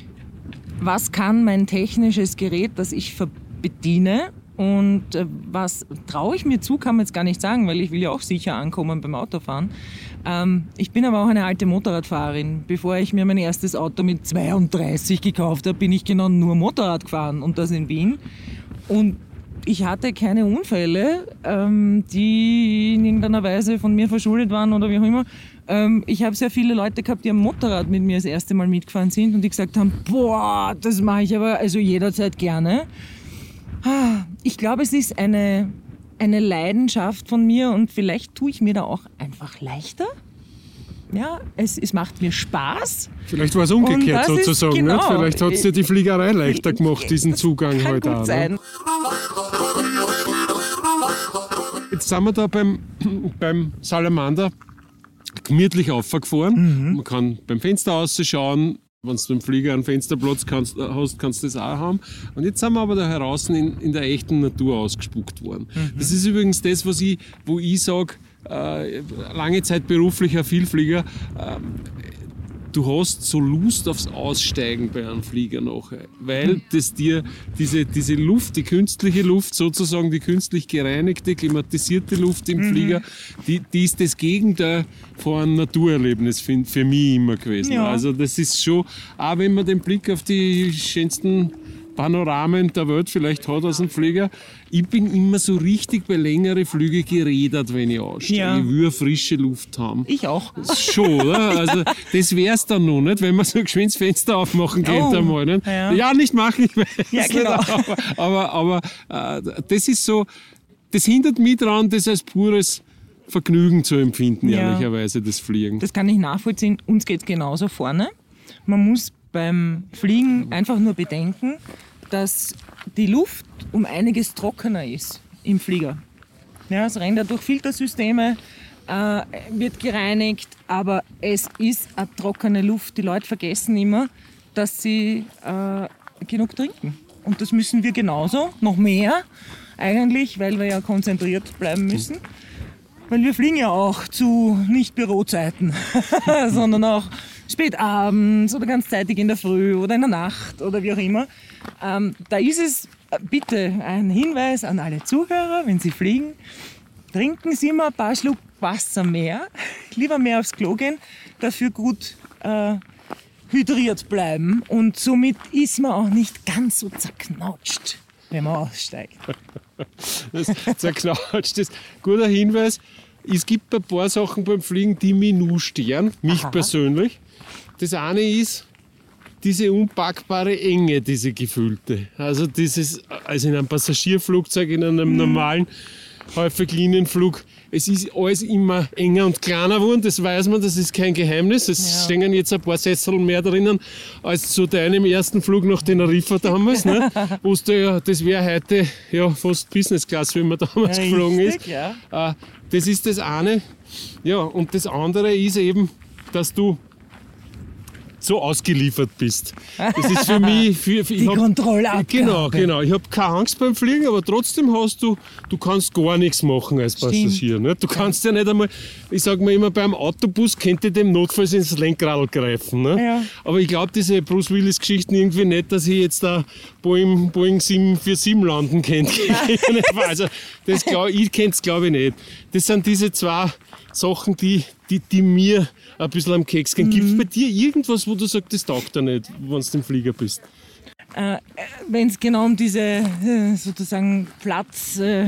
was kann mein technisches Gerät, das ich bediene, und äh, was traue ich mir zu, kann man jetzt gar nicht sagen, weil ich will ja auch sicher ankommen beim Autofahren. Ähm, ich bin aber auch eine alte Motorradfahrerin. Bevor ich mir mein erstes Auto mit zweiunddreißig gekauft habe, bin ich genau nur Motorrad gefahren und das in Wien. Und ich hatte keine Unfälle, ähm, die in irgendeiner Weise von mir verschuldet waren oder wie auch immer. Ähm, ich habe sehr viele Leute gehabt, die am Motorrad mit mir das erste Mal mitgefahren sind und die gesagt haben, boah, das mache ich aber also jederzeit gerne. Ich glaube, es ist eine, eine Leidenschaft von mir und vielleicht tue ich mir da auch einfach leichter. Ja, es, es macht mir Spaß. Vielleicht war es umgekehrt sozusagen. Genau, nicht? Vielleicht hat es dir die Fliegerei leichter gemacht, diesen Zugang kann heute gut auch. Sein. Jetzt sind wir da beim, beim Salamander gemütlich aufgefahren. Mhm. Man kann beim Fenster rausschauen. Wenn du im Flieger einen Fensterplatz kannst, hast, kannst du das auch haben. Und jetzt sind wir aber da heraus in, in der echten Natur ausgespuckt worden. Mhm. Das ist übrigens das, was ich, wo ich sage, äh, lange Zeit beruflicher Vielflieger, äh, du hast so Lust aufs Aussteigen bei einem Flieger nachher, weil mhm. das dir diese, diese Luft, die künstliche Luft, sozusagen die künstlich gereinigte, klimatisierte Luft im mhm. Flieger, die, die ist das Gegenteil von einem Naturerlebnis für, für mich immer gewesen. Ja. Also das ist schon, auch wenn man den Blick auf die schönsten Panoramen der Welt vielleicht hat aus dem Flieger. Ich bin immer so richtig bei längeren Flügen gerädert, wenn ich aussteige. Ja. Ich will frische Luft haben. Ich auch. Schon, oder? Also ja. Das wär's dann noch nicht, wenn man so geschwind das Fenster aufmachen könnte oh. einmal. Nicht? Ja. ja, nicht machen, ich weiß ja, genau. nicht. Aber, aber, aber äh, das ist so, das hindert mich daran, das als pures Vergnügen zu empfinden, ja. ehrlicherweise, das Fliegen. Das kann ich nachvollziehen. Uns geht's genauso vorne. Man muss beim Fliegen einfach nur bedenken, dass die Luft um einiges trockener ist im Flieger. Ja, es rennt ja durch Filtersysteme, äh, wird gereinigt, aber es ist eine trockene Luft. Die Leute vergessen immer, dass sie äh, genug trinken. Und das müssen wir genauso, noch mehr eigentlich, weil wir ja konzentriert bleiben müssen. Weil wir fliegen ja auch zu nicht Bürozeiten, sondern auch spät abends oder ganz zeitig in der Früh oder in der Nacht oder wie auch immer. Ähm, da ist es bitte ein Hinweis an alle Zuhörer, wenn Sie fliegen, trinken Sie mal ein paar Schluck Wasser mehr, lieber mehr aufs Klo gehen, dafür gut äh, hydriert bleiben und somit ist man auch nicht ganz so zerknautscht, wenn man aussteigt. Das zerknautscht ist ein guter Hinweis. Es gibt ein paar Sachen beim Fliegen, die mich nur stören, mich Aha. persönlich. Das eine ist diese unpackbare Enge, diese gefühlte. Also dieses, also in einem Passagierflugzeug, in einem mhm. normalen, häufig Linienflug, es ist alles immer enger und kleiner geworden, das weiß man, das ist kein Geheimnis. Es ja. stehen jetzt ein paar Sessel mehr drinnen als zu deinem ersten Flug nach Teneriffa damals. Ne? Du ja, das wäre heute ja, fast Business Class, wie man damals Richtig, geflogen ist. Ja. Äh, das ist das eine. Ja, und das andere ist eben, dass du so ausgeliefert bist. Das ist für mich... Für, für, Die hab, Kontrollabgabe. Genau, genau. Ich habe keine Angst beim Fliegen, aber trotzdem hast du, du kannst gar nichts machen als Passagier. Ne? Du kannst ja nicht einmal, ich sage mir immer, beim Autobus könnte ich dem notfalls ins Lenkrad greifen. Ne? Ja. Aber ich glaube diese Bruce Willis-Geschichten irgendwie nicht, dass ich jetzt da Boeing, Boeing sieben vier sieben landen könnte. Also, das glaub, ich kenne es glaube ich nicht. Das sind diese zwei Sachen, die, die, die mir ein bisschen am Keks gehen. Mhm. Gibt es bei dir irgendwas, wo du sagst, das taugt dir nicht, wenn du im Flieger bist? Äh, wenn es genau um diese äh, sozusagen Platz, äh,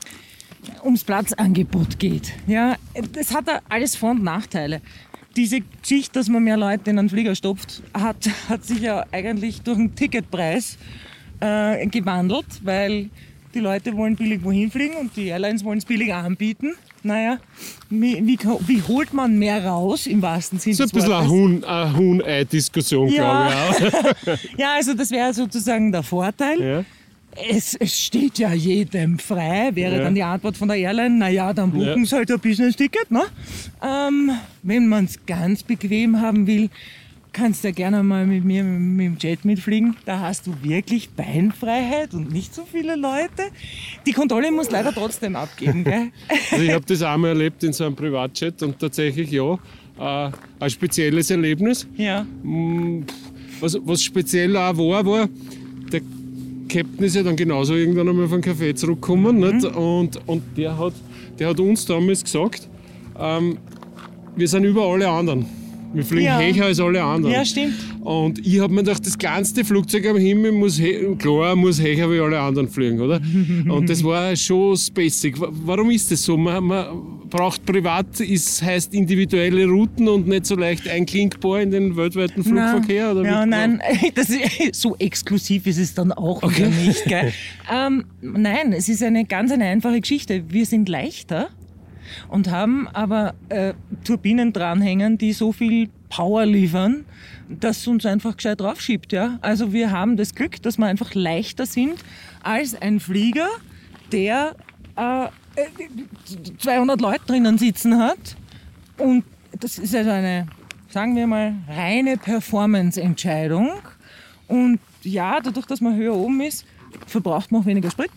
ums Platzangebot geht. Ja, das hat alles Vor- und Nachteile. Diese Geschichte, dass man mehr Leute in einen Flieger stopft, hat, hat sich ja eigentlich durch den Ticketpreis äh, gewandelt, weil die Leute wollen billig wohin fliegen und die Airlines wollen es billig anbieten. Naja, wie, wie, wie holt man mehr raus, im wahrsten Sinne des Wortes? So ein bisschen eine Huhn-Ei-Diskussion, ja. glaube ich auch. Ja, also das wäre sozusagen der Vorteil. Ja. Es, es steht ja jedem frei, wäre ja. dann die Antwort von der Airline, naja, dann buchen ja. sie halt ein Business-Ticket. Ne? Ähm, wenn man es ganz bequem haben will, kannst du ja gerne mal mit mir mit dem Jet mitfliegen. Da hast du wirklich Beinfreiheit und nicht so viele Leute. Die Kontrolle muss leider trotzdem abgeben, gell? Also ich habe das einmal erlebt in so einem Privatjet und tatsächlich ja, äh, ein spezielles Erlebnis. Ja. Was, was speziell auch war, war, der Captain ist ja dann genauso irgendwann einmal vom Café zurückgekommen. Mhm. Nicht? Und, und der, hat, der hat uns damals gesagt, ähm, wir sind über alle anderen. Wir fliegen ja. höher als alle anderen. Ja, stimmt. Und ich habe mir gedacht, das kleinste Flugzeug am Himmel muss, klar, muss höher wie alle anderen fliegen, oder? Und das war schon spacig. Warum ist das so? Man, man braucht privat, ist, heißt individuelle Routen und nicht so leicht einklinkbar in den weltweiten Flugverkehr? Nein. Oder ja, nein, das ist, so exklusiv ist es dann auch okay. wieder nicht. Gell? ähm, nein, es ist eine ganz eine einfache Geschichte. Wir sind leichter. Und haben aber äh, Turbinen dranhängen, die so viel Power liefern, dass es uns einfach gescheit draufschiebt. Ja? Also wir haben das Glück, dass wir einfach leichter sind als ein Flieger, der äh, zweihundert Leute drinnen sitzen hat. Und das ist also eine, sagen wir mal, reine Performance-Entscheidung. Und ja, dadurch, dass man höher oben ist, verbraucht man auch weniger Sprit.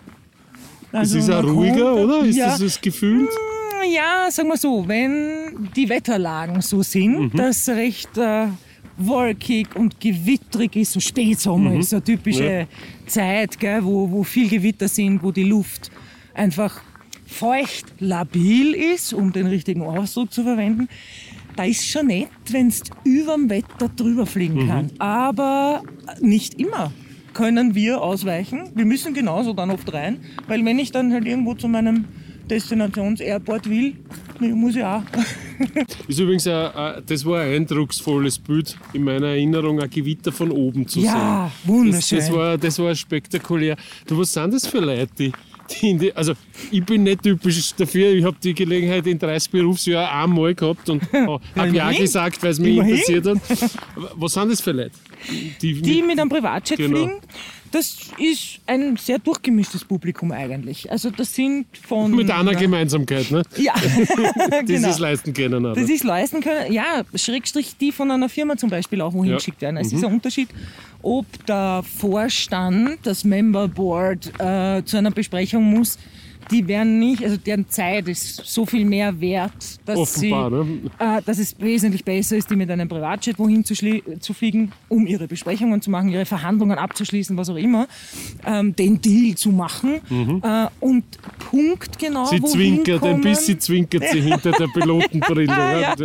Also es ist auch ruhiger, oder? Ist ja, das das Gefühl? Ja, sagen wir so, wenn die Wetterlagen so sind, mhm. dass es recht äh, wolkig und gewittrig ist, so Spätsommer mhm. ist so eine typische ja. Zeit, gell, wo, wo viel Gewitter sind, wo die Luft einfach feucht labil ist, um den richtigen Ausdruck zu verwenden. Da ist schon nett, wenn es über dem Wetter drüber fliegen mhm. kann. Aber nicht immer können wir ausweichen. Wir müssen genauso dann oft rein, weil wenn ich dann halt irgendwo zu meinem Destinations-Airport will, muss ich auch. Ist übrigens ein, ein, das war ein eindrucksvolles Bild in meiner Erinnerung, ein Gewitter von oben zu ja, sehen. Ja, wunderschön. Das, das, war, das war spektakulär. Du, was sind das für Leute, die, die, in die also ich bin nicht typisch dafür, ich habe die Gelegenheit in dreißig Berufsjahren einmal gehabt und habe ja gesagt, weil es mich Immerhin. interessiert hat. Was sind das für Leute? Die, die mit, mit einem Privatjet genau. fliegen. Das ist ein sehr durchgemischtes Publikum eigentlich. Also das sind von... Mit einer ja, Gemeinsamkeit, ne? Ja, die genau. es leisten können. Aber. Das ist leisten können, ja, Schrägstrich die von einer Firma zum Beispiel auch wohin ja. geschickt werden. Es mhm. ist ein Unterschied, ob der Vorstand, das Member Board äh, zu einer Besprechung muss. Die werden nicht, also deren Zeit ist so viel mehr wert, dass, Offenbar, sie, ne? äh, dass es wesentlich besser ist, die mit einem Privatjet wohin zu, schlie- zu fliegen, um ihre Besprechungen zu machen, ihre Verhandlungen abzuschließen, was auch immer, ähm, den Deal zu machen mhm. äh, und punktgenau sie wohin zwinkert, kommen. ein bisschen zwinkert sie hinter der Pilotenbrille. Ja.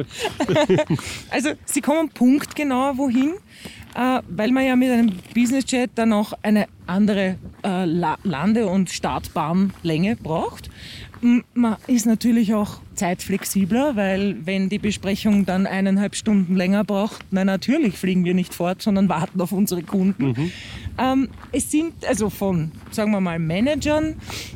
Also sie kommen punktgenau wohin, äh, weil man ja mit einem Businessjet dann auch eine andere äh, La- Lande- und Startbahnlänge braucht. man ist natürlich auch zeitflexibler, weil wenn die Besprechung dann eineinhalb Stunden länger braucht, na natürlich fliegen wir nicht fort, sondern warten auf unsere Kunden. Mhm. Ähm, es sind also von, sagen wir mal, Managern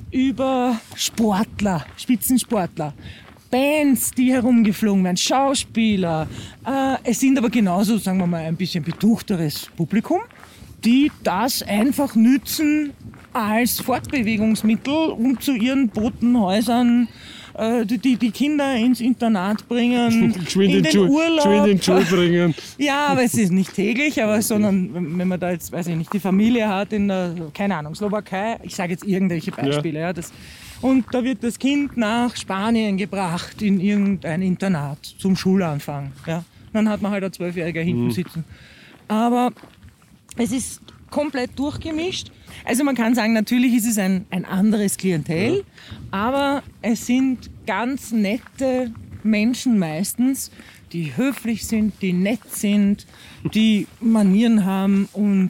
über Sportler, Spitzensportler, Bands, die herumgeflogen werden, Schauspieler. Äh, es sind aber genauso, sagen wir mal, ein bisschen betuchteres Publikum, die das einfach nützen als Fortbewegungsmittel, um zu ihren Botenhäusern äh, die, die Kinder ins Internat bringen, in den Schu- Urlaub. in den Schuh bringen. Ja, aber es ist nicht täglich, aber sondern wenn man da jetzt, weiß ich nicht, die Familie hat in der, keine Ahnung, Slowakei, ich sage jetzt irgendwelche Beispiele, ja. Ja, das, und da wird das Kind nach Spanien gebracht in irgendein Internat zum Schulanfang. Ja. Dann hat man halt ein Zwölfjähriger hinten mhm. sitzen. Aber es ist komplett durchgemischt. Also man kann sagen, natürlich ist es ein, ein anderes Klientel, ja. aber es sind ganz nette Menschen meistens, die höflich sind, die nett sind, die Manieren haben und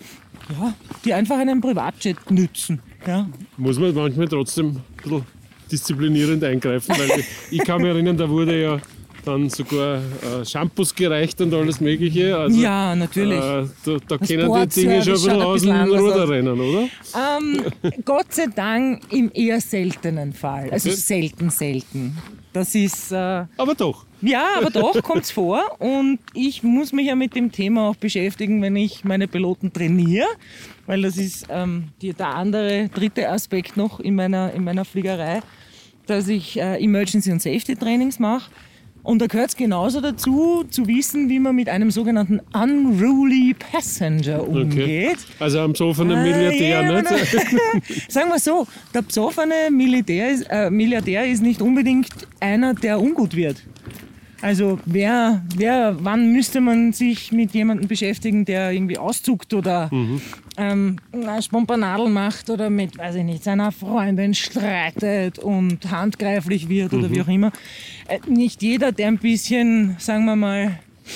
ja, die einfach einen Privatjet nützen. Ja. Muss man manchmal trotzdem ein bisschen disziplinierend eingreifen, weil ich, ich kann mich erinnern, da wurde ja dann sogar äh, Shampoos gereicht und alles Mögliche. Also, ja, natürlich. Äh, da da kennen die Dinge schon ein bisschen aus dem Ruder rennen, oder? Ähm, Gott sei Dank im eher seltenen Fall. Also okay. selten, selten. Das ist... Äh, aber doch. Ja, aber doch, kommt es vor. Und ich muss mich ja mit dem Thema auch beschäftigen, wenn ich meine Piloten trainiere. Weil das ist ähm, die, der andere, dritte Aspekt noch in meiner, in meiner Fliegerei, dass ich äh, Emergency- und Safety-Trainings mache. Und da gehört es genauso dazu, zu wissen, wie man mit einem sogenannten unruly Passenger umgeht. Okay. Also am besoffenen Milliardär, äh, ja, nicht? Sagen wir so, der besoffene Milliardär ist, äh, Milliardär ist nicht unbedingt einer, der ungut wird. Also wer, wer, wann müsste man sich mit jemandem beschäftigen, der irgendwie auszuckt oder mhm. ähm, eine Spompanadel macht oder mit, weiß ich nicht, seiner Freundin streitet und handgreiflich wird oder mhm. wie auch immer. Äh, nicht jeder, der ein bisschen, sagen wir mal,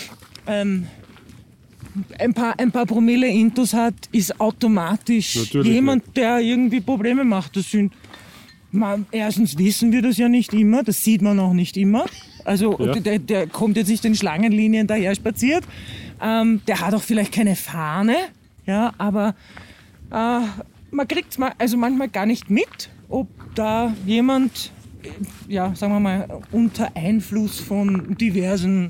ähm, ein paar, ein paar Promille Intus hat, ist automatisch Natürlich jemand, nicht. der irgendwie Probleme macht. Das sind, man, erstens wissen wir das ja nicht immer, das sieht man auch nicht immer. Also ja. der, der kommt jetzt nicht in Schlangenlinien daher spaziert. Ähm, der hat auch vielleicht keine Fahne, ja, aber äh, man kriegt es also manchmal gar nicht mit, ob da jemand, ja, sagen wir mal, unter Einfluss von diversen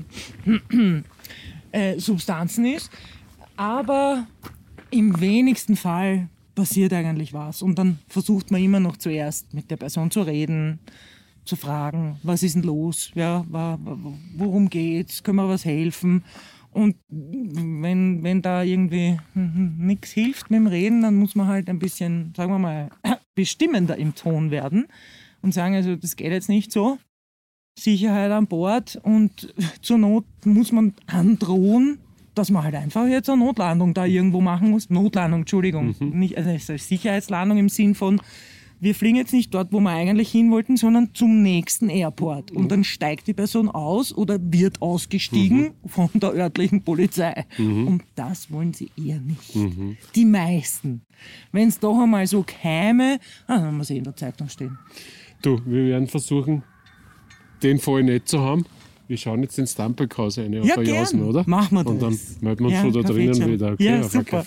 äh, Substanzen ist. Aber im wenigsten Fall passiert eigentlich was. Und dann versucht man immer noch zuerst mit der Person zu reden, zu fragen, was ist denn los, ja, worum geht's, können wir was helfen? Und wenn, wenn da irgendwie nichts hilft mit dem Reden, dann muss man halt ein bisschen, sagen wir mal, bestimmender im Ton werden und sagen, also das geht jetzt nicht so, Sicherheit an Bord und zur Not muss man androhen, dass man halt einfach jetzt eine Notlandung da irgendwo machen muss. Notlandung, Entschuldigung, mhm. nicht, also Sicherheitslandung im Sinn von, wir fliegen jetzt nicht dort, wo wir eigentlich hin wollten, sondern zum nächsten Airport. Und dann steigt die Person aus oder wird ausgestiegen mhm. von der örtlichen Polizei. Mhm. Und das wollen sie eher nicht. Mhm. Die meisten. Wenn es doch einmal so käme, ah, dann haben wir sie in der Zeitung stehen. Du, wir werden versuchen, den Fall nicht zu haben. Wir schauen jetzt ins Stamperhaus rein auf ja, der Jausen, oder? Machen wir das. Und dann melden wir uns ja, von da drinnen wieder. Okay, ja, auf super.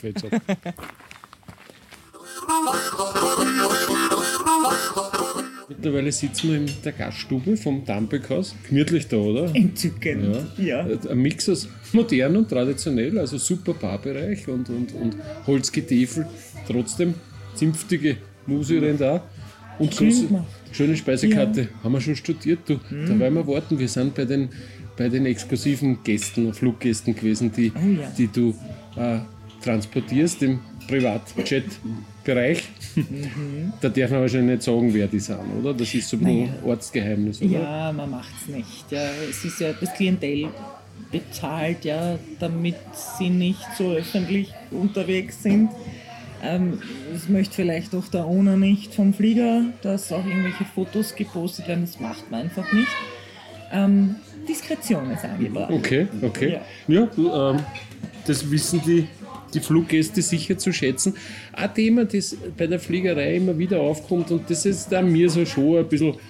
Mittlerweile sitzen wir in der Gaststube vom Dampekhaus. Gemütlich da, oder? Entzückend, ja. ja. Ein Mix aus modern und traditionell, also super Barbereich und, und, und Holzgetäfel. Trotzdem zünftige Musiker da. Und so schöne Speisekarte. Ja. Haben wir schon studiert, du. Mhm. Da werden wir warten. Wir sind bei den, bei den exklusiven Gästen, Fluggästen gewesen, die, oh ja. die du äh, transportierst im Privatjet-Bereich. Mhm. Da darf man wahrscheinlich nicht sagen, wer die sind, oder? Das ist so ein naja. Ortsgeheimnis, oder? Ja, man macht es nicht. Ja, es ist ja das Klientel bezahlt, ja, damit sie nicht so öffentlich unterwegs sind. Ähm, das möchte vielleicht auch der Owner nicht vom Flieger, dass auch irgendwelche Fotos gepostet werden. Das macht man einfach nicht. Ähm, Diskretion ist angebracht. Okay, okay. Ja, ja du, ähm, das wissen die die Fluggäste sicher zu schätzen. Ein Thema, das bei der Fliegerei immer wieder aufkommt und das ist da mir so schon ein bisschen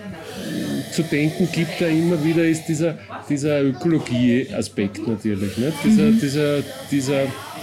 zu denken gibt, da immer wieder, ist dieser, dieser Ökologie-Aspekt natürlich. Nicht? Dieser, mhm. dieser, dieser,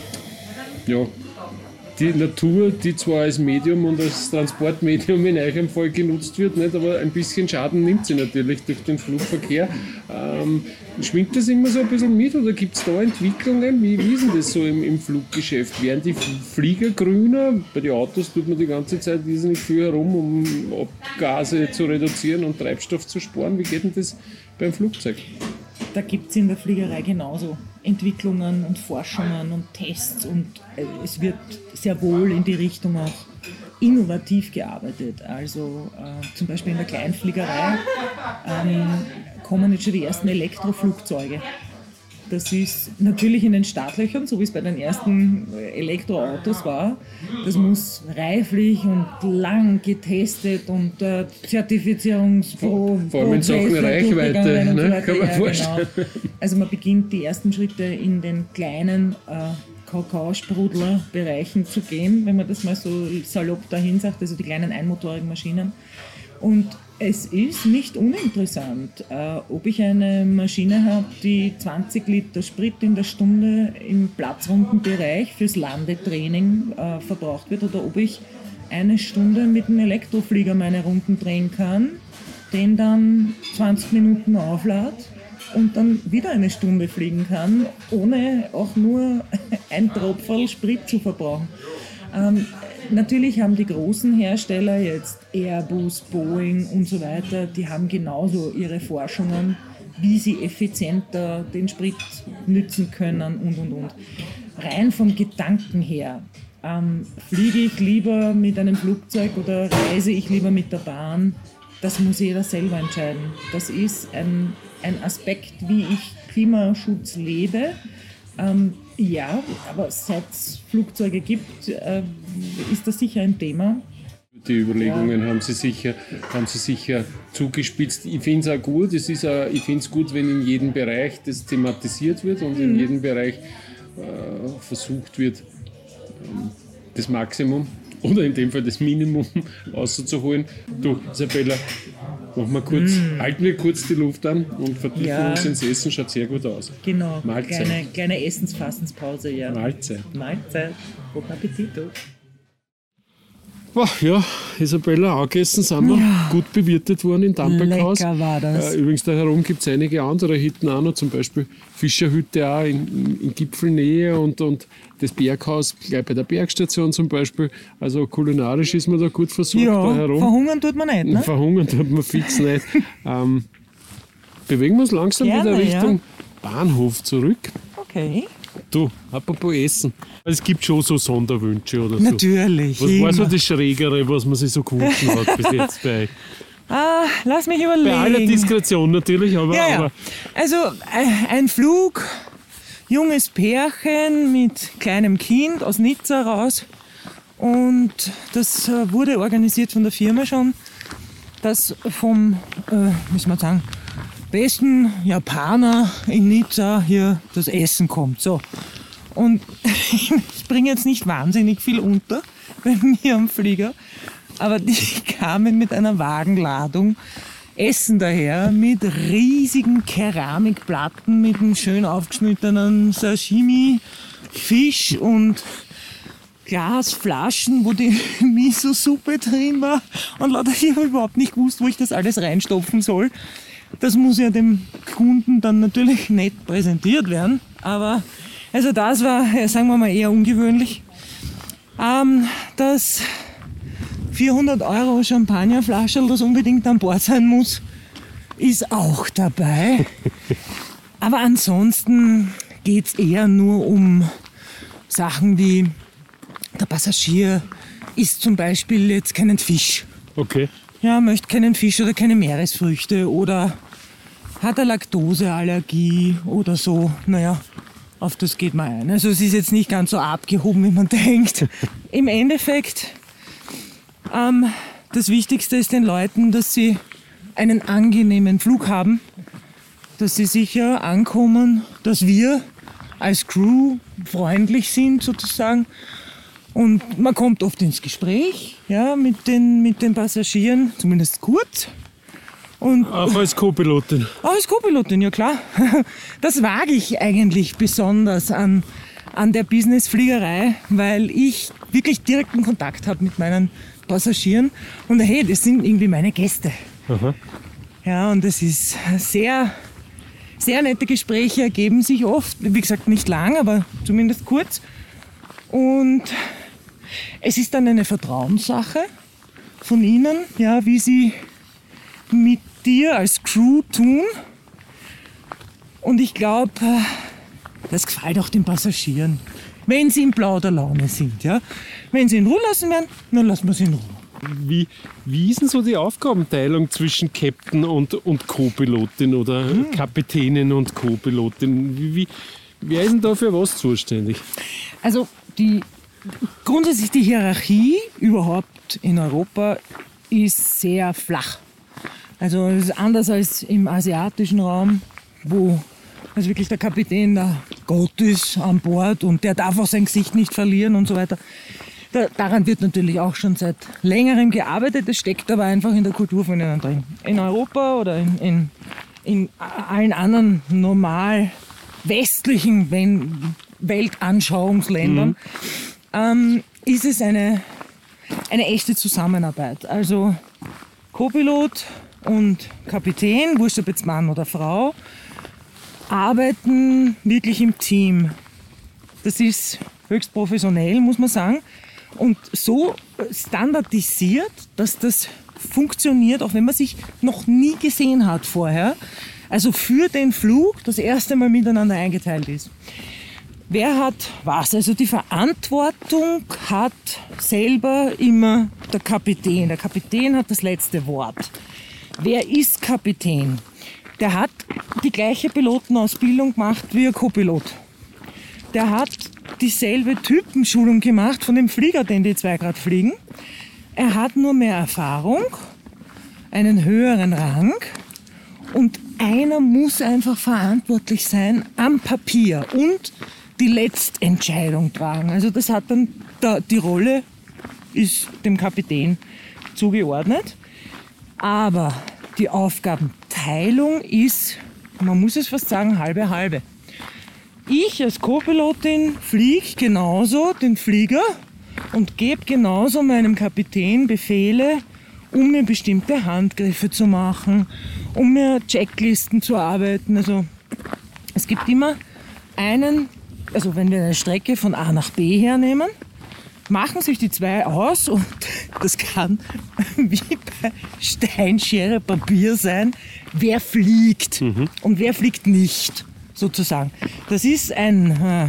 ja, die Natur, die zwar als Medium und als Transportmedium in eurem Fall genutzt wird, nicht, aber ein bisschen Schaden nimmt sie natürlich durch den Flugverkehr. Ähm, schwingt das immer so ein bisschen mit oder gibt es da Entwicklungen? Wie, wie ist denn das so im, im Fluggeschäft? Werden die Flieger grüner? Bei den Autos tut man die ganze Zeit nicht viel herum, um Abgase zu reduzieren und Treibstoff zu sparen. Wie geht denn das beim Flugzeug? Da gibt es in der Fliegerei genauso Entwicklungen und Forschungen und Tests und es wird sehr wohl in die Richtung auch innovativ gearbeitet. Also äh, zum Beispiel in der Kleinfliegerei ähm, kommen jetzt schon die ersten Elektroflugzeuge. Das ist natürlich in den Startlöchern, so wie es bei den ersten Elektroautos war. Das muss reiflich und lang getestet und äh, Zertifizierungspro Vor allem in Sachen Reichweite, ne? Kann man ja, vorstellen. Genau. Also man beginnt die ersten Schritte in den kleinen äh, Kakaosprudler-Bereichen zu gehen, wenn man das mal so salopp dahin sagt, also die kleinen einmotorigen Maschinen. Und es ist nicht uninteressant, äh, ob ich eine Maschine habe, die zwanzig Liter Sprit in der Stunde im platzrunden Bereich fürs Landetraining äh, verbraucht wird oder ob ich eine Stunde mit einem Elektroflieger meine Runden drehen kann, den dann zwanzig Minuten auflade und dann wieder eine Stunde fliegen kann, ohne auch nur ein Tropferl Sprit zu verbrauchen. Ähm, Natürlich haben die großen Hersteller, jetzt Airbus, Boeing und so weiter, die haben genauso ihre Forschungen, wie sie effizienter den Sprit nützen können und, und, und. Rein vom Gedanken her, ähm, fliege ich lieber mit einem Flugzeug oder reise ich lieber mit der Bahn, das muss jeder selber entscheiden. Das ist ein, ein Aspekt, wie ich Klimaschutz lebe. Ähm, ja, aber seit es Flugzeuge gibt, äh, ist das sicher ein Thema. Die Überlegungen ja. haben, Sie sicher, haben Sie sicher zugespitzt. Ich finde es auch gut. Es ist auch, ich finde es gut, wenn in jedem Bereich das thematisiert wird und mhm. in jedem Bereich äh, versucht wird, ähm, das Maximum oder in dem Fall das Minimum rauszuholen. Du, Isabella, machen wir kurz, mm. halten wir kurz die Luft an und vertiefen ja. uns ins Essen, schaut sehr gut aus. Genau, Mahlzeit. Kleine, kleine Essensfassenspause, ja. Mahlzeit. Mahlzeit. Guten Appetit. Oh, ja, Isabella, angegessen sind wir, ja. gut bewirtet worden in Damberghaus. Lecker war das. Äh, übrigens da herum gibt es einige andere Hütten auch noch, zum Beispiel Fischerhütte auch in, in, in Gipfelnähe und, und das Berghaus gleich bei der Bergstation zum Beispiel. Also kulinarisch ist man da gut versorgt ja, da herum. Verhungern tut man nicht, ne? Verhungern tut man fix nicht. ähm, bewegen wir uns langsam Gerne, wieder Richtung ja. Bahnhof zurück. Okay. Du, apropos Essen. Es gibt schon so Sonderwünsche oder so. Natürlich. Was war so das Schrägere, was man sich so gewünscht hat bis jetzt bei euch? Ah, lass mich überlegen. Bei aller Diskretion natürlich, aber... Ja, ja. aber also ein Flug, junges Pärchen mit kleinem Kind aus Nizza raus. Und das wurde organisiert von der Firma schon, dass vom, äh, wie soll man sagen, besten Japaner in Nizza hier das Essen kommt. So. Und ich bringe jetzt nicht wahnsinnig viel unter bei mir am Flieger, aber die kamen mit einer Wagenladung Essen daher mit riesigen Keramikplatten, mit einem schön aufgeschnittenen Sashimi, Fisch und Glasflaschen, wo die Miso-Suppe drin war. Und lauter, ich habe überhaupt nicht gewusst, wo ich das alles reinstopfen soll. Das muss ja dem Kunden dann natürlich nett präsentiert werden. Aber also das war, sagen wir mal, eher ungewöhnlich. Ähm, das vierhundert Euro Champagnerflascherl, das unbedingt an Bord sein muss, ist auch dabei. Aber ansonsten geht es eher nur um Sachen wie, der Passagier isst zum Beispiel jetzt keinen Fisch. Okay. Ja, möchte keinen Fisch oder keine Meeresfrüchte oder hat eine Laktoseallergie oder so. Naja, auf das geht man ein. Also es ist jetzt nicht ganz so abgehoben, wie man denkt. Im Endeffekt, ähm, das Wichtigste ist den Leuten, dass sie einen angenehmen Flug haben, dass sie sicher ankommen, dass wir als Crew freundlich sind sozusagen. Und man kommt oft ins Gespräch, ja, mit den, mit den Passagieren, zumindest kurz. Und auch als Co-Pilotin? Auch als Co-Pilotin, ja klar. Das wage ich eigentlich besonders an, an der Businessfliegerei, weil ich wirklich direkten Kontakt habe mit meinen Passagieren. Und hey, das sind irgendwie meine Gäste. Aha. Ja, und das ist sehr, sehr nette Gespräche ergeben sich oft. Wie gesagt, nicht lang, aber zumindest kurz. Und es ist dann eine Vertrauenssache von ihnen, ja, wie sie mit dir als Crew tun. Und ich glaube, das gefällt auch den Passagieren, wenn sie in plauder Laune sind. Ja? Wenn sie in Ruhe lassen werden, dann lassen wir sie in Ruhe. Wie, wie ist denn so die Aufgabenteilung zwischen Captain und, und Co-Pilotin oder hm. Kapitänin und Co-Pilotin? Wie, wie, wer ist denn da für was zuständig? Also die, grundsätzlich die Hierarchie überhaupt in Europa ist sehr flach. Also es ist anders als im asiatischen Raum, wo also wirklich der Kapitän der Gott ist an Bord und der darf auch sein Gesicht nicht verlieren und so weiter. Da, daran wird natürlich auch schon seit längerem gearbeitet, das steckt aber einfach in der Kultur von ihnen drin. In Europa oder in, in, in allen anderen normal westlichen Weltanschauungsländern mhm. ähm, ist es eine, eine echte Zusammenarbeit. Also Co-Pilot und Kapitän, wurscht ob jetzt Mann oder Frau, arbeiten wirklich im Team. Das ist höchst professionell, muss man sagen. Und so standardisiert, dass das funktioniert, auch wenn man sich noch nie gesehen hat vorher. Also für den Flug das erste Mal miteinander eingeteilt ist. Wer hat was? Also die Verantwortung hat selber immer der Kapitän. Der Kapitän hat das letzte Wort. Wer ist Kapitän? Der hat die gleiche Pilotenausbildung gemacht wie ein Co-Pilot. Der hat dieselbe Typenschulung gemacht von dem Flieger, den die zwei gerade fliegen. Er hat nur mehr Erfahrung, einen höheren Rang und einer muss einfach verantwortlich sein am Papier und die Letztentscheidung tragen. Also das hat dann, die Rolle ist dem Kapitän zugeordnet. Aber die Aufgabenteilung ist, man muss es fast sagen, halbe halbe. Ich als Co-Pilotin fliege genauso den Flieger und gebe genauso meinem Kapitän Befehle, um mir bestimmte Handgriffe zu machen, um mir Checklisten zu arbeiten. Also es gibt immer einen, also wenn wir eine Strecke von A nach B hernehmen, machen sich die zwei aus und das kann wie bei Steinschere Papier sein, wer fliegt mhm. und wer fliegt nicht, sozusagen. Das ist ein äh,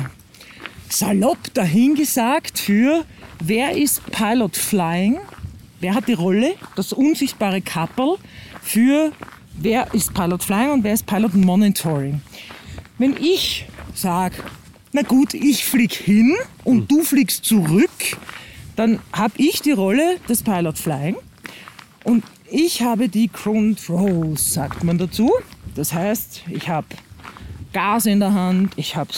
salopp dahingesagt für wer ist Pilot Flying, wer hat die Rolle, das unsichtbare Kapperl für wer ist Pilot Flying und wer ist Pilot Monitoring. Wenn ich sage, na gut, ich flieg hin und mhm. du fliegst zurück, dann habe ich die Rolle des Pilot Flying und ich habe die Controls, sagt man dazu. Das heißt, ich habe Gas in der Hand, ich habe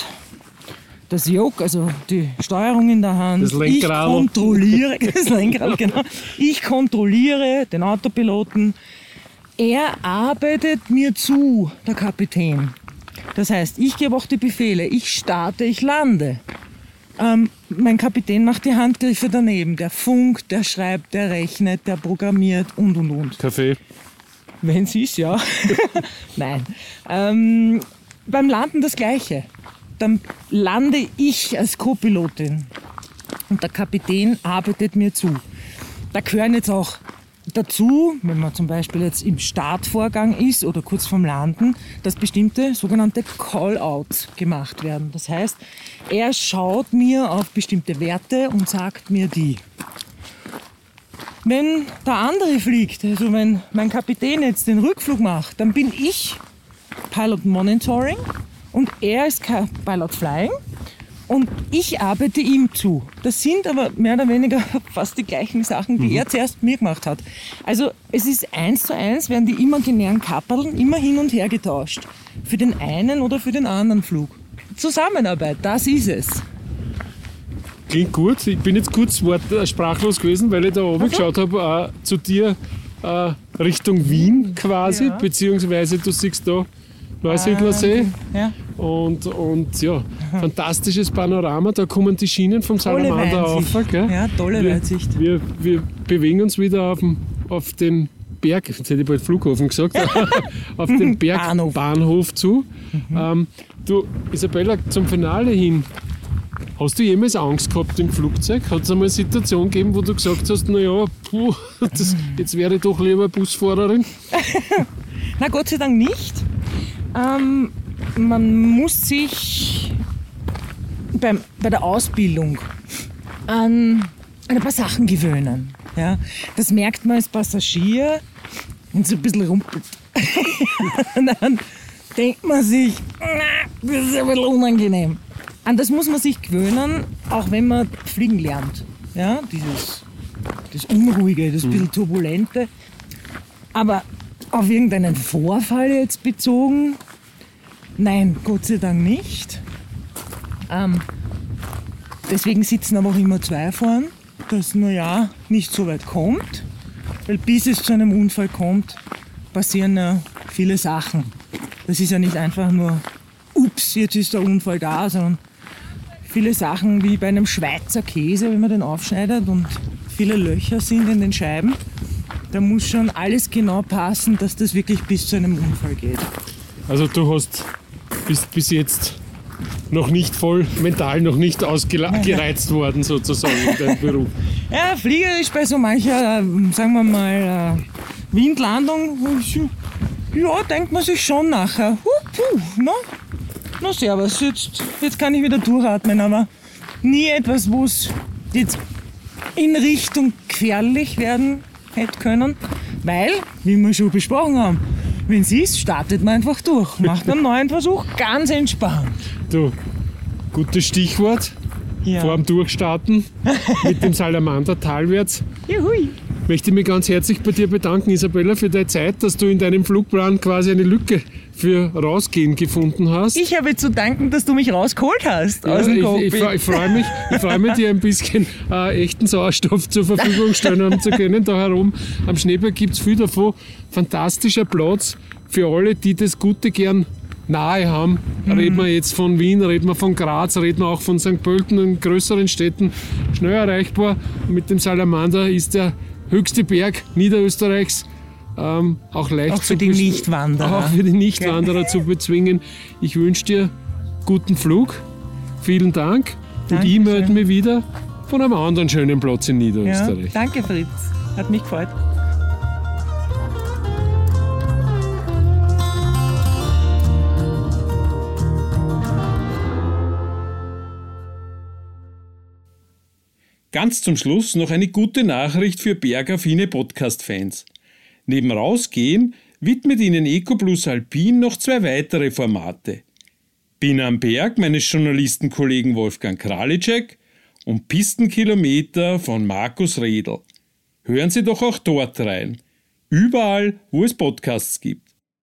das Yoke, also die Steuerung in der Hand. Das Lenkrad. Ich kontrolliere, das Lenkrad, genau. Ich kontrolliere den Autopiloten. Er arbeitet mir zu, der Kapitän. Das heißt, ich gebe auch die Befehle, ich starte, ich lande. Ähm, mein Kapitän macht die Handgriffe daneben. Der funkt, der schreibt, der rechnet, der programmiert und, und, und. Kaffee? Wenn es ist, ja. Nein. Ähm, beim Landen das Gleiche. Dann lande ich als Co-Pilotin und der Kapitän arbeitet mir zu. Da gehören jetzt auch dazu, wenn man zum Beispiel jetzt im Startvorgang ist oder kurz vorm Landen, dass bestimmte sogenannte Call-outs gemacht werden. Das heißt, er schaut mir auf bestimmte Werte und sagt mir die. Wenn der andere fliegt, also wenn mein Kapitän jetzt den Rückflug macht, dann bin ich Pilot Monitoring und er ist Pilot Flying. Und ich arbeite ihm zu. Das sind aber mehr oder weniger fast die gleichen Sachen, die mhm. er zuerst mir gemacht hat. Also es ist eins zu eins, werden die imaginären Kapperln immer hin und her getauscht. Für den einen oder für den anderen Flug. Zusammenarbeit, das ist es. Klingt gut. Ich bin jetzt kurz wort, äh, sprachlos gewesen, weil ich da oben geschaut habe, äh, zu dir äh, Richtung Wien quasi, ja. beziehungsweise du siehst da Neusiedlersee. Ähm, ja. Und, und ja, Aha. fantastisches Panorama. Da kommen die Schienen vom Salamander auf. Gell? Ja, tolle wir, Weitsicht. Wir, wir bewegen uns wieder auf, dem, auf den Berg, jetzt hätte ich bald Flughafen gesagt, auf den Bergbahnhof Bahnhof zu. Mhm. Ähm, du, Isabella, zum Finale hin, hast du jemals Angst gehabt im Flugzeug? Hat es einmal eine Situation gegeben, wo du gesagt hast, naja, puh, das, jetzt wäre ich doch lieber Busfahrerin? Na, Gott sei Dank nicht. Ähm, man muss sich beim, bei der Ausbildung an, an ein paar Sachen gewöhnen. Ja? Das merkt man als Passagier, wenn es ein bisschen rumpelt. Dann denkt man sich, das ist ein bisschen unangenehm. An das muss man sich gewöhnen, auch wenn man fliegen lernt. Ja? Dieses, das Unruhige, das bisschen Turbulente. Aber auf irgendeinen Vorfall jetzt bezogen? Nein, Gott sei Dank nicht. Ähm, deswegen sitzen aber auch immer zwei vorn, dass naja, nicht so weit kommt. Weil bis es zu einem Unfall kommt, passieren ja viele Sachen. Das ist ja nicht einfach nur, ups, jetzt ist der Unfall da, sondern viele Sachen wie bei einem Schweizer Käse, wenn man den aufschneidet und viele Löcher sind in den Scheiben. Da muss schon alles genau passen, dass das wirklich bis zu einem Unfall geht. Also du hast bist bis jetzt noch nicht voll mental, noch nicht ausgereizt worden sozusagen in deinem Beruf. Ja, fliegerisch bei so mancher, sagen wir mal, Windlandung, ja, denkt man sich schon nachher. Huh, puh, na, na servus, jetzt, jetzt kann ich wieder durchatmen, aber nie etwas, wo es jetzt in Richtung gefährlich werden hätte können, weil, wie wir schon besprochen haben, wenn es ist, startet man einfach durch, macht einen neuen Versuch, ganz entspannt. Du, gutes Stichwort, ja. Vor dem Durchstarten mit dem Salamander talwärts. Juhui. Ich möchte mich ganz herzlich bei dir bedanken, Isabella, für deine Zeit, dass du in deinem Flugplan quasi eine Lücke für Rausgehen gefunden hast. Ich habe zu danken, dass du mich rausgeholt hast aus dem Cockpit. Ich, ich, ich freue mich, ich freu mich, dir ein bisschen äh, echten Sauerstoff zur Verfügung stellen zu können. Da herum am Schneeberg gibt es viel davon. Fantastischer Platz für alle, die das Gute gern nahe haben. Mhm. Reden wir jetzt von Wien, reden wir von Graz, reden wir auch von Sankt Pölten und größeren Städten. Schnell erreichbar. Mit dem Salamander ist der höchste Berg Niederösterreichs. Ähm, auch leicht auch für die Nichtwanderer. Auch für die Nichtwanderer okay. zu bezwingen. Ich wünsche dir guten Flug. Vielen Dank. Dankeschön. Und ich melde mich wieder von einem anderen schönen Platz in Niederösterreich. Ja, danke, Fritz. Hat mich gefreut. Ganz zum Schluss noch eine gute Nachricht für bergaffine Podcast-Fans. Neben Rausgehen widmet Ihnen EcoPlus Alpin noch zwei weitere Formate. Bin am Berg meines Journalistenkollegen Wolfgang Kralitschek und Pistenkilometer von Markus Redl. Hören Sie doch auch dort rein. Überall, wo es Podcasts gibt.